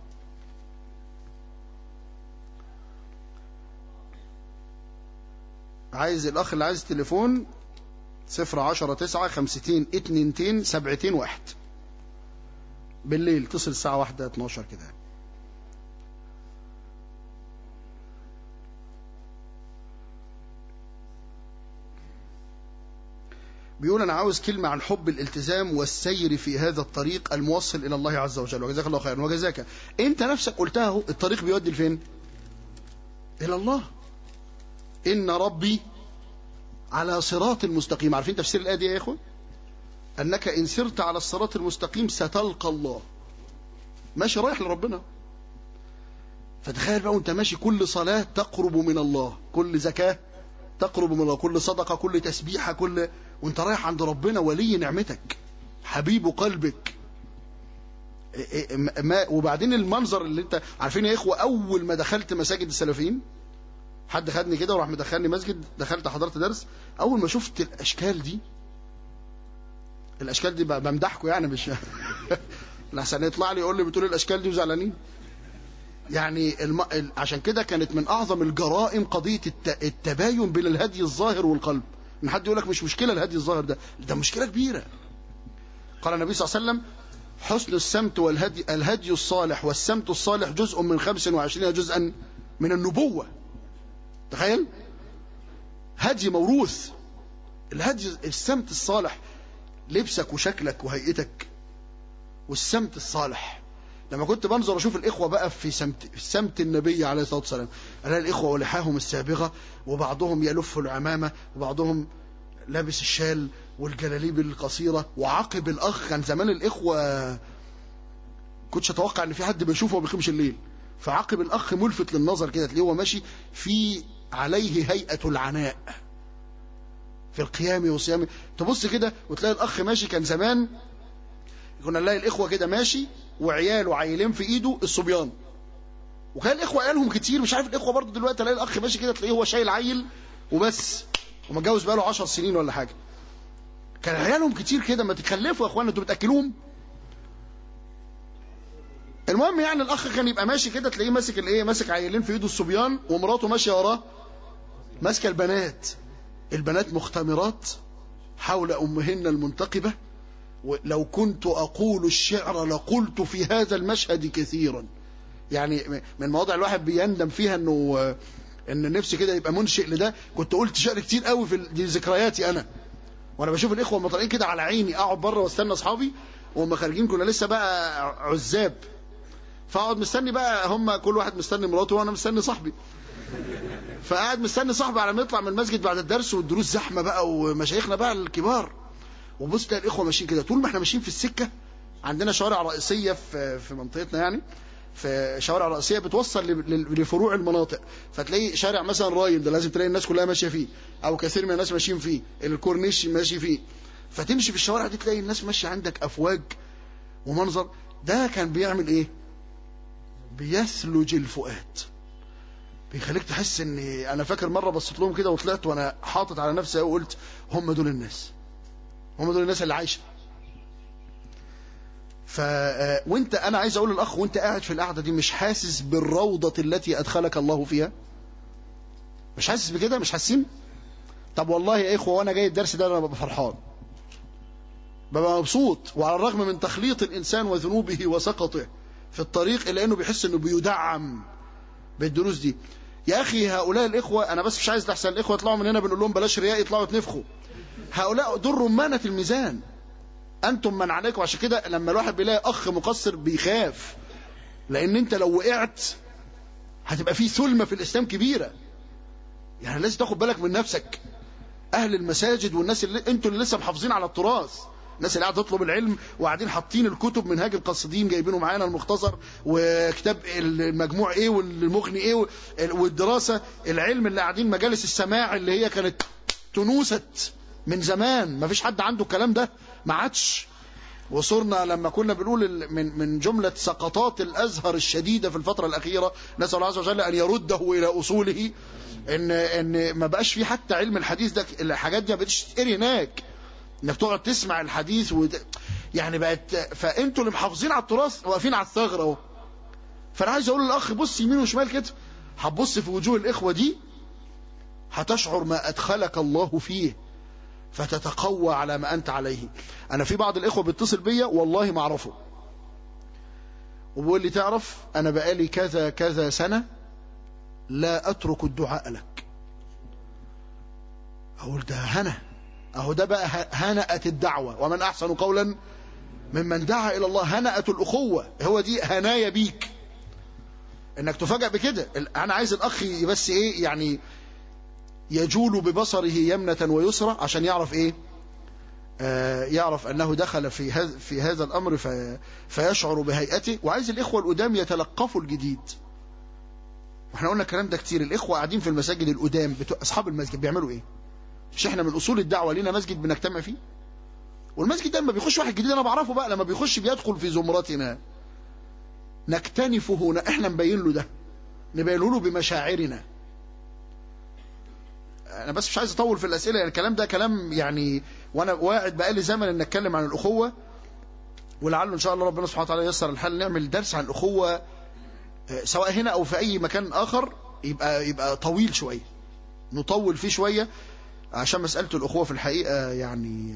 عايز الاخ اللي عايز تليفون صفر عشرة تسعة خمستين اتنينتين سبعتين واحد بالليل، تصل الساعة واحدة اتناشر كده. بيقول أنا عاوز كلمة عن حب الالتزام والسير في هذا الطريق الموصل إلى الله عز وجل، وجزاك الله خيرا. وجزاك أنت نفسك قلتها اهو، الطريق بيودي لفين؟ إلى الله. إن ربي على صراط المستقيم. عارفين تفسير الآية دي يا إخوة؟ أنك إن سرت على الصراط المستقيم ستلقى الله، ماشي رايح لربنا. فتخيل بقى وانت ماشي، كل صلاة تقرب من الله، كل زكاة تقرب من الله، كل صدقة، كل تسبيحة، كل وانت رايح عند ربنا ولي نعمتك حبيب قلبك. ما وبعدين المنظر اللي انت عارفين يا إخوة، أول ما دخلت مساجد السلفيين، حد خدني كده وراح مدخلني مسجد، دخلت حضرت درس، اول ما شفت الاشكال دي، الاشكال دي بمدحكم يعني، مش لحسن يطلع لي يقول لي بتقول الاشكال دي وزعلانين يعني. الم... عشان كده كانت من اعظم الجرائم قضيه الت... التباين بين الهدي الظاهر والقلب. ان حد يقول لك مش مشكله الهدي الظاهر ده، ده مشكله كبيره. قال النبي صلى الله عليه وسلم حسن السمت والهدي الهدي الصالح والسمت الصالح جزء من خمس وعشرين جزءا من النبوه. تخيل، هدي موروث. الهدي السمت الصالح، لبسك وشكلك وهيئتك، والسمت الصالح. لما كنت بنظر اشوف الاخوه بقى في سمت في سمت النبي عليه الصلاه والسلام، الاقي الاخوه ولحاهم السابغه، وبعضهم يلف العمامه، وبعضهم لابس الشال والجلاليب القصيره، وعقب الاخ. كان زمان الاخوه كنتش اتوقع ان في حد بيشوفه وما بيقيمش الليل، فعقب الاخ ملفت للنظر كده، تلاقيه هو ماشي في عليه هيئه العناء في القيام والصيام. تبص كده وتلاقي الاخ ماشي. كان زمان كنا نلاقي الاخوه كده ماشي وعياله عيلين في ايده الصبيان، وكان الاخوه عيالهم كتير. مش عارف الاخوه برضو دلوقتي، تلاقي الاخ ماشي كده تلاقيه هو شايل عيل وبس، ومتجوز بقاله عشر سنين ولا حاجه. كان عيالهم كتير كده. ما تكلفوا يا اخوانا، انتوا بتاكلوهم. المهم يعني الاخ كان يبقى ماشي كده، تلاقيه ماسك الايه، ماسك عيلين في ايده الصبيان، ومراته ماشيه وراه ماسكه البنات. البنات مختمرات حول امهن المنتقبه. ولو كنت اقول الشعر لقلت في هذا المشهد كثيرا. يعني من المواضع الواحد بيندم فيها انه ان نفسي كده يبقى منشئ لده. كنت قلت شعر كتير قوي في دي ذكرياتي انا، وانا بشوف الاخوه المطلعين كده على عيني. اقعد بره واستنى اصحابي وهم خارجين، كنا لسه بقى عزاب، فاقعد مستني بقى، هم كل واحد مستني مراته وانا مستني صاحبي. فقاعد مستني صاحبي على ما يطلع من المسجد بعد الدرس، والدروس زحمه بقى، ومشايخنا بقى الكبار. وبص تلاقي الاخوه ماشيين كده. طول ما احنا ماشيين في السكه، عندنا شوارع رئيسيه في في منطقتنا، يعني في شوارع رئيسيه بتوصل لفروع المناطق. فتلاقي شارع مثلا رايل ده لازم تلاقي الناس كلها ماشيه فيه، او كثير من الناس ماشيين فيه. الكورنيش ماشي فيه. فتمشي في الشوارع دي تلاقي الناس ماشيه، عندك افواج ومنظر. ده كان بيعمل ايه؟ بيثلج الفؤاد، بيخليك تحس ان انا فاكر مره بصيت لهم كده وطلعت وانا حاطط على نفسي وقلت هم دول الناس، هم دول الناس اللي عايشه. ف وانت انا عايز اقول للاخ، وانت قاعد في القعده دي مش حاسس بالروضه التي ادخلك الله فيها؟ مش حاسس بكده؟ مش حاسين؟ طب والله يا اخوه، وانا جاي الدرس ده انا ببقى فرحان، ببقى مبسوط. وعلى الرغم من تخليط الانسان وذنوبه وسقطه في الطريق، الا انه بيحس انه بيدعم بالدروس دي. يا اخي هؤلاء الاخوه، انا بس مش عايز تحسن الاخوه يطلعوا من هنا بنقول لهم بلاش رياء يطلعوا يتنفخوا. هؤلاء دول رمانه الميزان، أنتم من عليكم. عشان كده لما الواحد بيلاقي أخ مقصر بيخاف، لأن أنت لو وقعت هتبقى فيه ثلمة في الإسلام كبيرة. يعني لازم تاخد بالك من نفسك. أهل المساجد والناس اللي أنتوا اللي لسه محافظين على التراث، الناس اللي قاعده تطلب العلم وقاعدين حاطين الكتب، منهاج القاصدين جايبينه معانا المختصر، وكتاب المجموع ايه والمغني ايه والدراسه، العلم اللي قاعدين مجالس السماع اللي هي كانت تنوست من زمان، ما فيش حد عنده الكلام ده، ما عادش. وصرنا لما كنا بنقول من من جمله سقطات الازهر الشديده في الفتره الاخيره، نسال الله عز وجل ان يرده الى اصوله، ان ان ما بقاش في حتى علم الحديث ده، الحاجات دي ما بقتش تتقري هناك، انك تقعد تسمع الحديث و... يعني بقت. فانتوا اللي محافظين على التراث واقفين على الثغره اهو. فانا عايز اقول للاخ بص يمين وشمال كده، هتبص في وجوه الاخوه دي هتشعر ما ادخلك الله فيه، فتتقوى على ما انت عليه. انا في بعض الاخوه بيتصل بيا والله ما اعرفه، وبيقول لي تعرف انا بقالي كذا كذا سنه لا اترك الدعاء لك. اقول ده هنا اهو، ده بقى هنأت الدعوة، ومن احسن قولا ممن دعا الى الله. هنأت الاخوة، هو دي هنايا بيك، انك تفاجأ بكده. انا عايز الاخ بس ايه يعني يجول ببصره يمنة ويسرى عشان يعرف ايه، آه يعرف انه دخل في هذا في هذا الامر في فيشعر بهيئته. وعايز الاخوة القدام يتلقفوا الجديد. واحنا قلنا الكلام ده كتير. الاخوة قاعدين في المساجد القدام بتوع اصحاب المسجد بيعملوا ايه؟ مش احنا من اصول الدعوه لينا مسجد بنجتمع فيه؟ والمسجد ده لما بيخش واحد جديد انا بعرفه بقى، لما بيخش بيدخل في زمرتنا نكتنفه هنا، احنا نبين له ده، نبين له بمشاعرنا. انا بس مش عايز اطول في الاسئله، يعني الكلام ده كلام يعني، وانا واعد بقالي زمن ان اتكلم عن الاخوه، ولعله ان شاء الله ربنا سبحانه وتعالى ييسر الحال نعمل درس عن الاخوه سواء هنا او في اي مكان اخر، يبقى يبقى طويل شويه، نطول فيه شويه، عشان مسألة الأخوة في الحقيقة يعني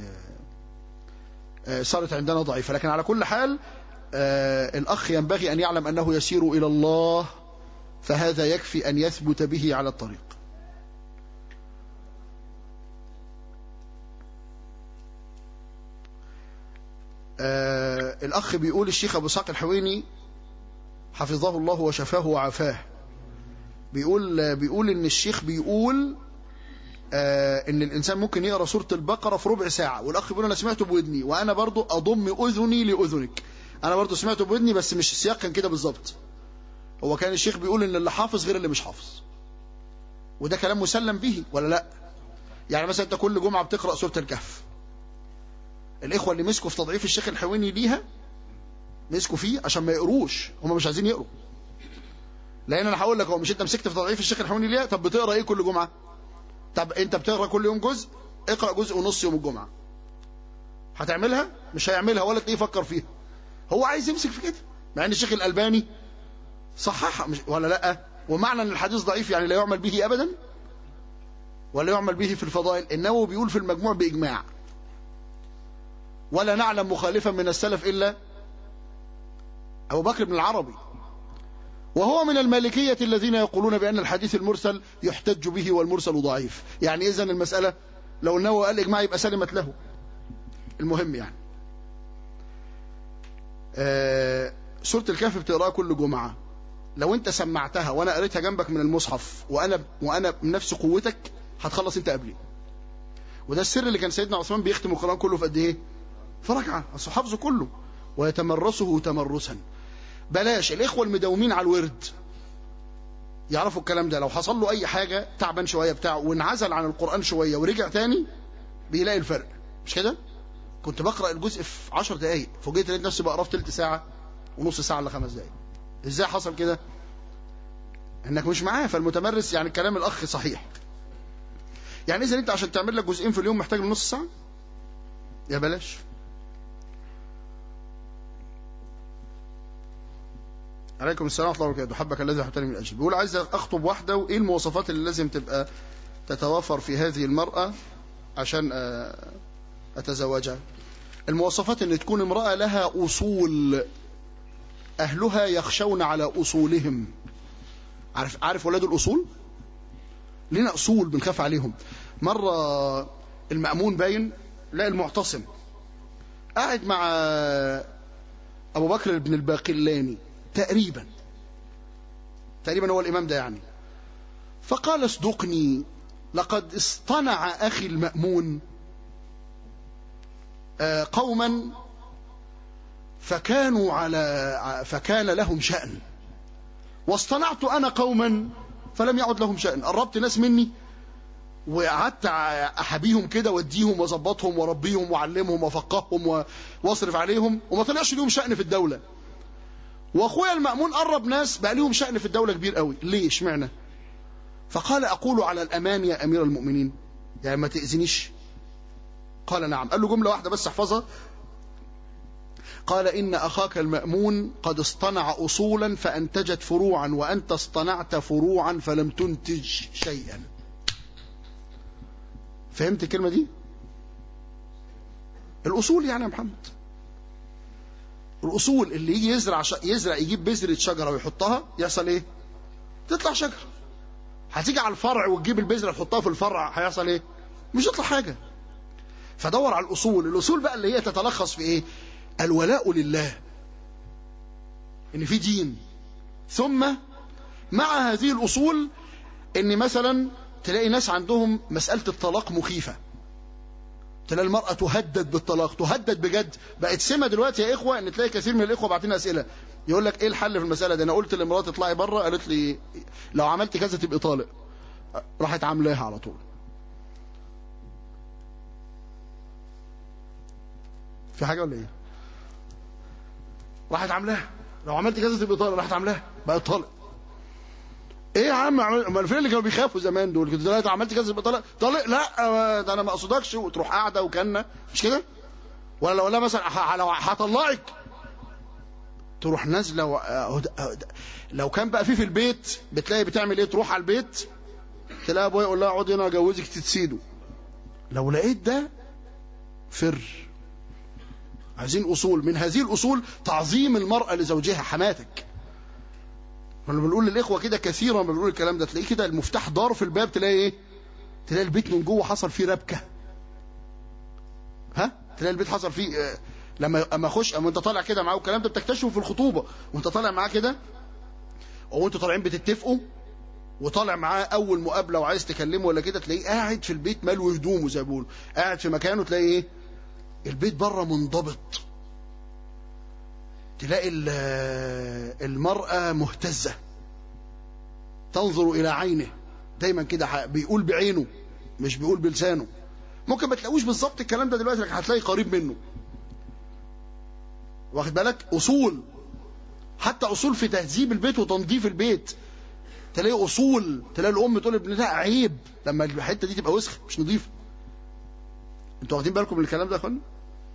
صارت عندنا ضعيفة. لكن على كل حال الأخ ينبغي أن يعلم أنه يسير إلى الله، فهذا يكفي أن يثبت به على الطريق. الأخ بيقول الشيخ أبو اسحاق الحويني حفظه الله وشفاه وعافاه، بيقول بيقول إن الشيخ بيقول آه ان الانسان ممكن يقرا سوره البقره في ربع ساعه، والاخ بيقول انا سمعته بودني، وانا برضو اضم اذني لاذنك، انا برضو سمعته بودني بس مش السياق كان كده بالظبط. هو كان الشيخ بيقول ان اللي حافظ غير اللي مش حافظ، وده كلام مسلم به ولا لا؟ يعني مثلا انت كل جمعه بتقرا سوره الكهف، الاخوه اللي مسكوا في تضعيف الشيخ الحويني ليها مسكوا فيه عشان ما يقروش، هم مش عايزين يقروا. لان انا هقول لك، هو مش انت مسكت في تضعيف الشيخ الحويني ليها؟ طب بتقرا ايه كل جمعه؟ طب انت بتقرا كل يوم جزء، اقرا جزء ونص يوم الجمعه. هتعملها؟ مش هيعملها ولا تلاقيه يفكر فيها. هو عايز يمسك في كده، مع ان الشيخ الالباني صححها مش ولا لا؟ ومعنى ان الحديث ضعيف يعني لا يعمل به ابدا ولا يعمل به في الفضائل. النووي بيقول في المجموع باجماع، ولا نعلم مخالفا من السلف الا ابو بكر بن العربي، وهو من المالكية الذين يقولون بأن الحديث المرسل يحتج به والمرسل ضعيف. يعني إذن المسألة لو النووي قال إجماع يبقى سلمت له. المهم يعني آه سورة الكهف بتقراها كل جمعة، لو أنت سمعتها وأنا قريتها جنبك من المصحف وأنا وأنا بنفس قوتك هتخلص أنت قبلي. وده السر اللي كان سيدنا عثمان بيختم القرآن كله في قد إيه؟ في ركعة، أصل حفظه كله ويتمرسه تمرسا. بلاش الإخوة المداومين على الورد يعرفوا الكلام ده، لو حصل له أي حاجة تعبان شوية بتاعه وانعزل عن القرآن شوية ورجع تاني بيلاقي الفرق، مش كده؟ كنت بقرأ الجزء في عشر دقايق، فوجئت لقيت نفسي بقراه في تلت ساعة ونص ساعة لخمس دقايق. إزاي حصل كده؟ إنك مش معاه. فالمتمرس يعني كلام الأخ صحيح. يعني إذا أنت عشان تعمل لك جزئين في اليوم محتاج نص ساعة؟ يا بلاش. عليكم السلام ورحمة الله وبركاته. حبك الذي حبتني من أجل. بيقول عايز أخطب واحدة، وإيه المواصفات اللي لازم تبقى تتوافر في هذه المرأة عشان أتزوجها؟ المواصفات أن تكون امرأة لها أصول، أهلها يخشون على أصولهم. عارف عارف ولاد الأصول؟ لنا أصول بنخاف عليهم. مرة المأمون باين لا المعتصم قاعد مع أبو بكر بن الباقلاني تقريبا تقريبا هو الإمام ده يعني، فقال اصدقني لقد اصطنع أخي المأمون قوما فكانوا على فكان لهم شأن، واصطنعت أنا قوما فلم يعد لهم شأن. قربت ناس مني وقعدت أحبيهم كده واديهم وظبطهم وربيهم وعلمهم وفقههم واصرف عليهم وما طلعش لهم شأن في الدولة. واخويا المأمون قرب ناس بقى لهم شأن في الدولة كبير قوي. ليه اشمعنى؟ فقال أقول على الأمان يا أمير المؤمنين، يعني ما تأذنيش؟ قال نعم. قال له جملة واحدة بس احفظها، قال إن أخاك المأمون قد اصطنع أصولا فأنتجت فروعا وأنت اصطنعت فروعا فلم تنتج شيئا. فهمت الكلمة دي؟ الأصول يعني يا محمد، الأصول اللي يجي يزرع ش... يزرع يجيب بذرة شجرة ويحطها يحصل إيه؟ تطلع شجرة. هتيجي على الفرع وتجيب البذرة تحطها في الفرع هيحصل إيه؟ مش هتطلع حاجة. فدور على الأصول. الأصول بقى اللي هي تتلخص في إيه؟ الولاء لله، إن في دين. ثم مع هذه الأصول إن مثلا تلاقي ناس عندهم مسألة الطلاق مخيفة، تلاقي المرأة تهدد بالطلاق، تهدد بجد. بقت سمة دلوقتي يا إخوة إن تلاقي كثير من الإخوة باعتين أسئلة يقول لك إيه الحل في المسألة دي؟ أنا قلت لمراتي اطلعي بره، قالت لي لو عملت كذا تبقى طالق، راحت عاملاها على طول. في حاجة ولا إيه؟ راحت عاملاها لو عملت كذا تبقى طالق، راحت عاملاها بقت طالق. ايه يا عم؟ امال فين اللي كانوا بيخافوا زمان دول؟ كنت دلوقتي عملت كذا تبقى طالق طالق؟ لا ده انا ما اقصدكش، وتروح قاعده وكانه مش كده. ولا لو لا مثلا لو هطلعك تروح نازله و... لو كان بقى في في البيت بتلاقي بتعمل ايه؟ تروح على البيت تلاقي ابويا يقول لها اقعدي هنا اجوزك تتسيدوا. لو لقيت ده فر. عايزين اصول. من هذه الاصول تعظيم المراه لزوجها، حماتك. لما بنقول للاخوه كده كثيرا لما بنقول الكلام ده تلاقيه كده المفتاح دار في الباب، تلاقي ايه؟ تلاقي البيت من جوه حصل فيه ربكه. ها؟ تلاقي البيت حصل فيه آه لما اما اخش اما انت طالع كده معاه الكلام ده بتكتشفه في الخطوبه وانت طالع معاه كده، او انتوا طالعين بتتفقوا وطالع معاه اول مقابله وعايز تكلمه ولا كده، تلاقيه قاعد في البيت مالو هدومه زي ما بيقولوا، قاعد في مكانه. تلاقي ايه؟ البيت بره منضبط. تلاقي المرأة مهتزة تنظر إلى عينه دايما كده، بيقول بعينه مش بيقول بلسانه. ممكن ما تلاقوش بالظبط الكلام ده دلوقتي لكن هتلاقي قريب منه. واخد بالك؟ أصول، حتى أصول في تهذيب البيت وتنظيف البيت. تلاقي أصول، تلاقي الأم تقول لابنها عيب لما الحتة دي تبقى وسخ مش نظيفة. انتوا واخدين بالكم من الكلام ده يا اخوانا؟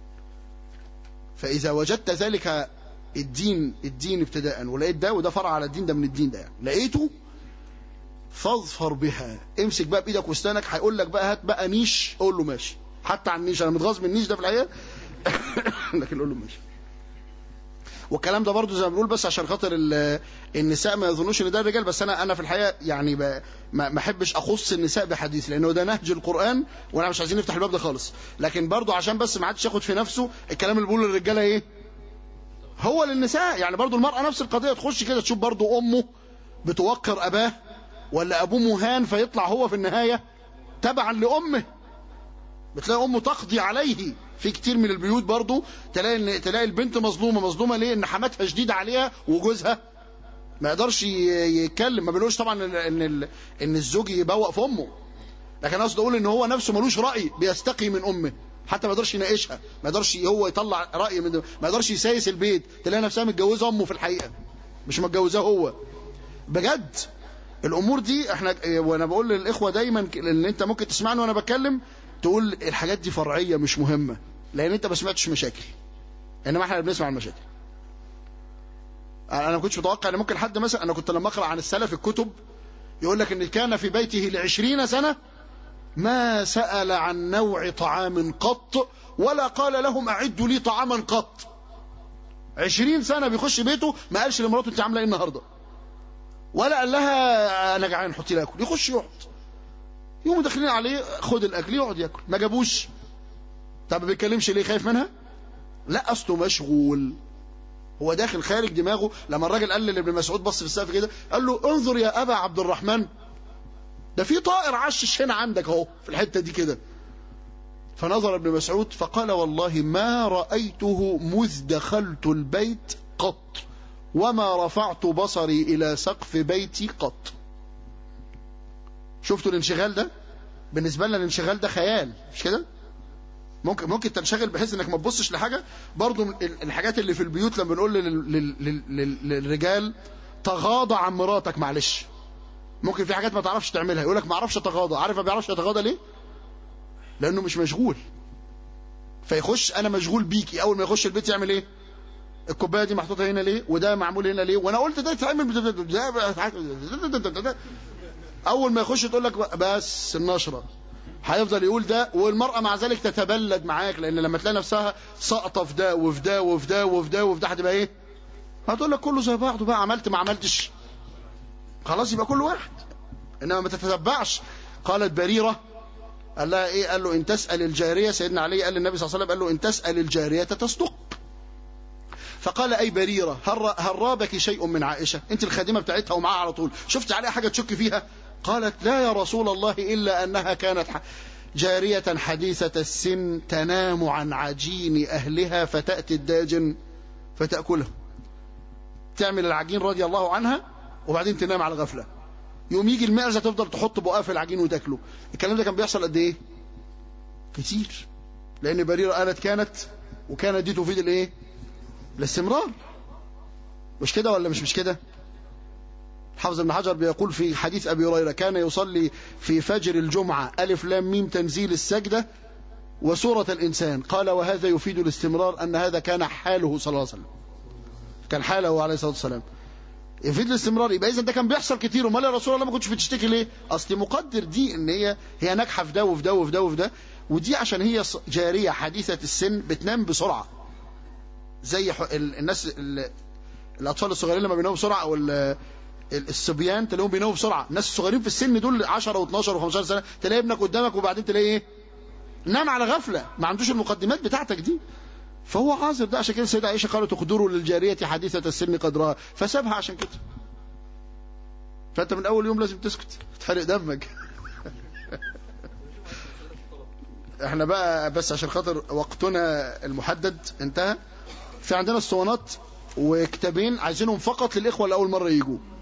فإذا وجدت ذلك الدين الدين ابتداء ولقيت ده وده فرع على الدين ده من الدين ده يعني لقيته فاظفر بها. امسك بقى بايدك واسنانك. هيقول لك بقى هات بقى نيش، قول له ماشي. حتى عن النيش انا متغاظ من النيش ده في الحقيقه لكن قول له ماشي. والكلام ده برضو زي ما بنقول بس عشان خاطر النساء ما يظنوش ان ده الرجال بس. انا انا في الحقيقه يعني ما احبش اخص النساء بحديث لانه ده نهج القران وانا مش عايزين نفتح الباب ده خالص. لكن برضو عشان بس ما عادش ياخد في نفسه الكلام اللي بيقوله للرجاله ايه هو للنساء. يعني برضو المرأة نفس القضية، تخش كده تشوف برضو أمه بتوقر أباه ولا أبوه مهان فيطلع هو في النهاية تبعا لأمه. بتلاقي أمه تقضي عليه في كتير من البيوت. برضو تلاقي تلاقي البنت مظلومة. مظلومة ليه؟ إن حماتها شديدة عليها وجوزها ما يقدرش يتكلم. ما بنقولش طبعا إن إن الزوج يبوق في أمه، لكن قصدي أقول إن هو نفسه ملوش رأي، بيستقي من أمه، حتى ما يقدرش يناقشها، ما يقدرش هو يطلع رأي من ده. ما يقدرش يسايس البيت. تلاقي نفسها متجوزه امه في الحقيقه مش متجوزاه هو بجد. الامور دي احنا وانا بقول للاخوه دايما ان انت ممكن تسمعني وانا بتكلم تقول الحاجات دي فرعيه مش مهمه لان انت ما سمعتش مشاكل، انما احنا بنسمع المشاكل. انا ما كنتش متوقع ان ممكن حد مثلا، انا كنت لما اقرا عن السلف الكتب يقول لك ان كان في بيته لعشرين سنه ما سأل عن نوع طعام قط ولا قال لهم أعدوا لي طعاما قط. عشرين سنة بيخش بيته ما قالش لمراته انت عامله ايه النهارده، ولا قال لها انا جعان حطي لي اكل. يخش يقعد، يقوموا داخلين عليه خد الاكل يقعد ياكل. ما جابوش، طب ما بيتكلمش ليه؟ خايف منها؟ لا أصله مشغول، هو داخل خارج دماغه. لما الراجل قال لابن مسعود بص في السقف كده قال له انظر يا أبا عبد الرحمن، ده في طائر عشش هنا عندك اهو في الحتة دي كده. فنظر ابن مسعود فقال والله ما رأيته مذ دخلت البيت قط وما رفعت بصري إلى سقف بيتي قط. شفتوا الانشغال ده؟ بالنسبة لنا الانشغال ده خيال، مش كده؟ ممكن ممكن تنشغل بحيث انك ما تبصش لحاجة. برضو الحاجات اللي في البيوت لما بنقول للرجال تغاضى عن مراتك معلش، ممكن في حاجات ما تعرفش تعملها، يقول لك ما اعرفش اتغاضى. عارف ما بيعرفش يتغاضى ليه؟ لانه مش مشغول. فيخش انا مشغول بيكي، اول ما يخش البيت يعمل ايه؟ الكوبايه دي محطوطه هنا ليه؟ وده معمول هنا ليه؟ وانا قلت ده يتعمل ده. اول ما يخش تقول لك بس النشره، هيفضل يقول ده. والمراه مع ذلك تتبلد معاك، لان لما تلاقي نفسها ساقطه في ده وفي ده وفي ده وفي ده وفي ده هتبقى ايه؟ هتقول لك كله زي بعضه بقى، عملت ما عملتش خلاص يبقى كل واحد، انما ما تتتبعش. قالت بريره قال لها ايه؟ قال له ان تسال الجاريه، سيدنا علي قال للنبي صلى الله عليه وسلم قال له ان تسال الجاريه تصدق. فقال اي بريره هل هل رابك شيء من عائشه؟ انت الخادمه بتاعتها ومعاها على طول، شفت عليها حاجه تشك فيها؟ قالت لا يا رسول الله الا انها كانت جاريه حديثه السن تنام عن عجين اهلها فتاتي الداجن فتاكله. تعمل العجين رضي الله عنها وبعدين تنام على غفله، يوم يجي المعزه تفضل تحط بقها في العجين وتاكله. الكلام ده كان بيحصل قد ايه؟ كتير. لان بريره قالت كانت، وكانت دي تفيد الايه؟ الاستمرار. مش كده ولا مش مش كده؟ حافظ ابن حجر بيقول في حديث ابي هريره كان يصلي في فجر الجمعه الف لام ميم تنزيل السجده وسوره الانسان. قال وهذا يفيد الاستمرار، ان هذا كان حاله صلى الله عليه وسلم، كان حاله عليه الصلاه والسلام، يفيد الاستمرار. يبقى اذا ده كان بيحصل كتير. امال يا رسول الله ما كنتش بتشتكي ليه؟ اصل مقدر دي ان هي هي ناجحه في ده وفي ده وفي ده وفي ده، ودي عشان هي جاريه حديثه السن بتنام بسرعه زي الناس الاطفال الصغيرين لما بيناموا بسرعه، او الصبيان تلاقيهم بيناموا بسرعه. الناس الصغيرين في السن دول عشرة واتناشر وخمستاشر سنه تلاقي ابنك قدامك وبعدين تلاقي ايه؟ نام على غفله، ما عندوش المقدمات بتاعتك دي. فهو عاذر ده. عشان كده السيدة عائشة قالت اقدروا للجارية حديثة السن قدرها، فسابها عشان كده. فانت من اول يوم لازم تسكت، تحرق دمك. احنا بقى بس عشان خاطر وقتنا المحدد انتهى، في عندنا اسطوانات وكتابين عايزينهم فقط للاخوة اللي اول مرة يجوا.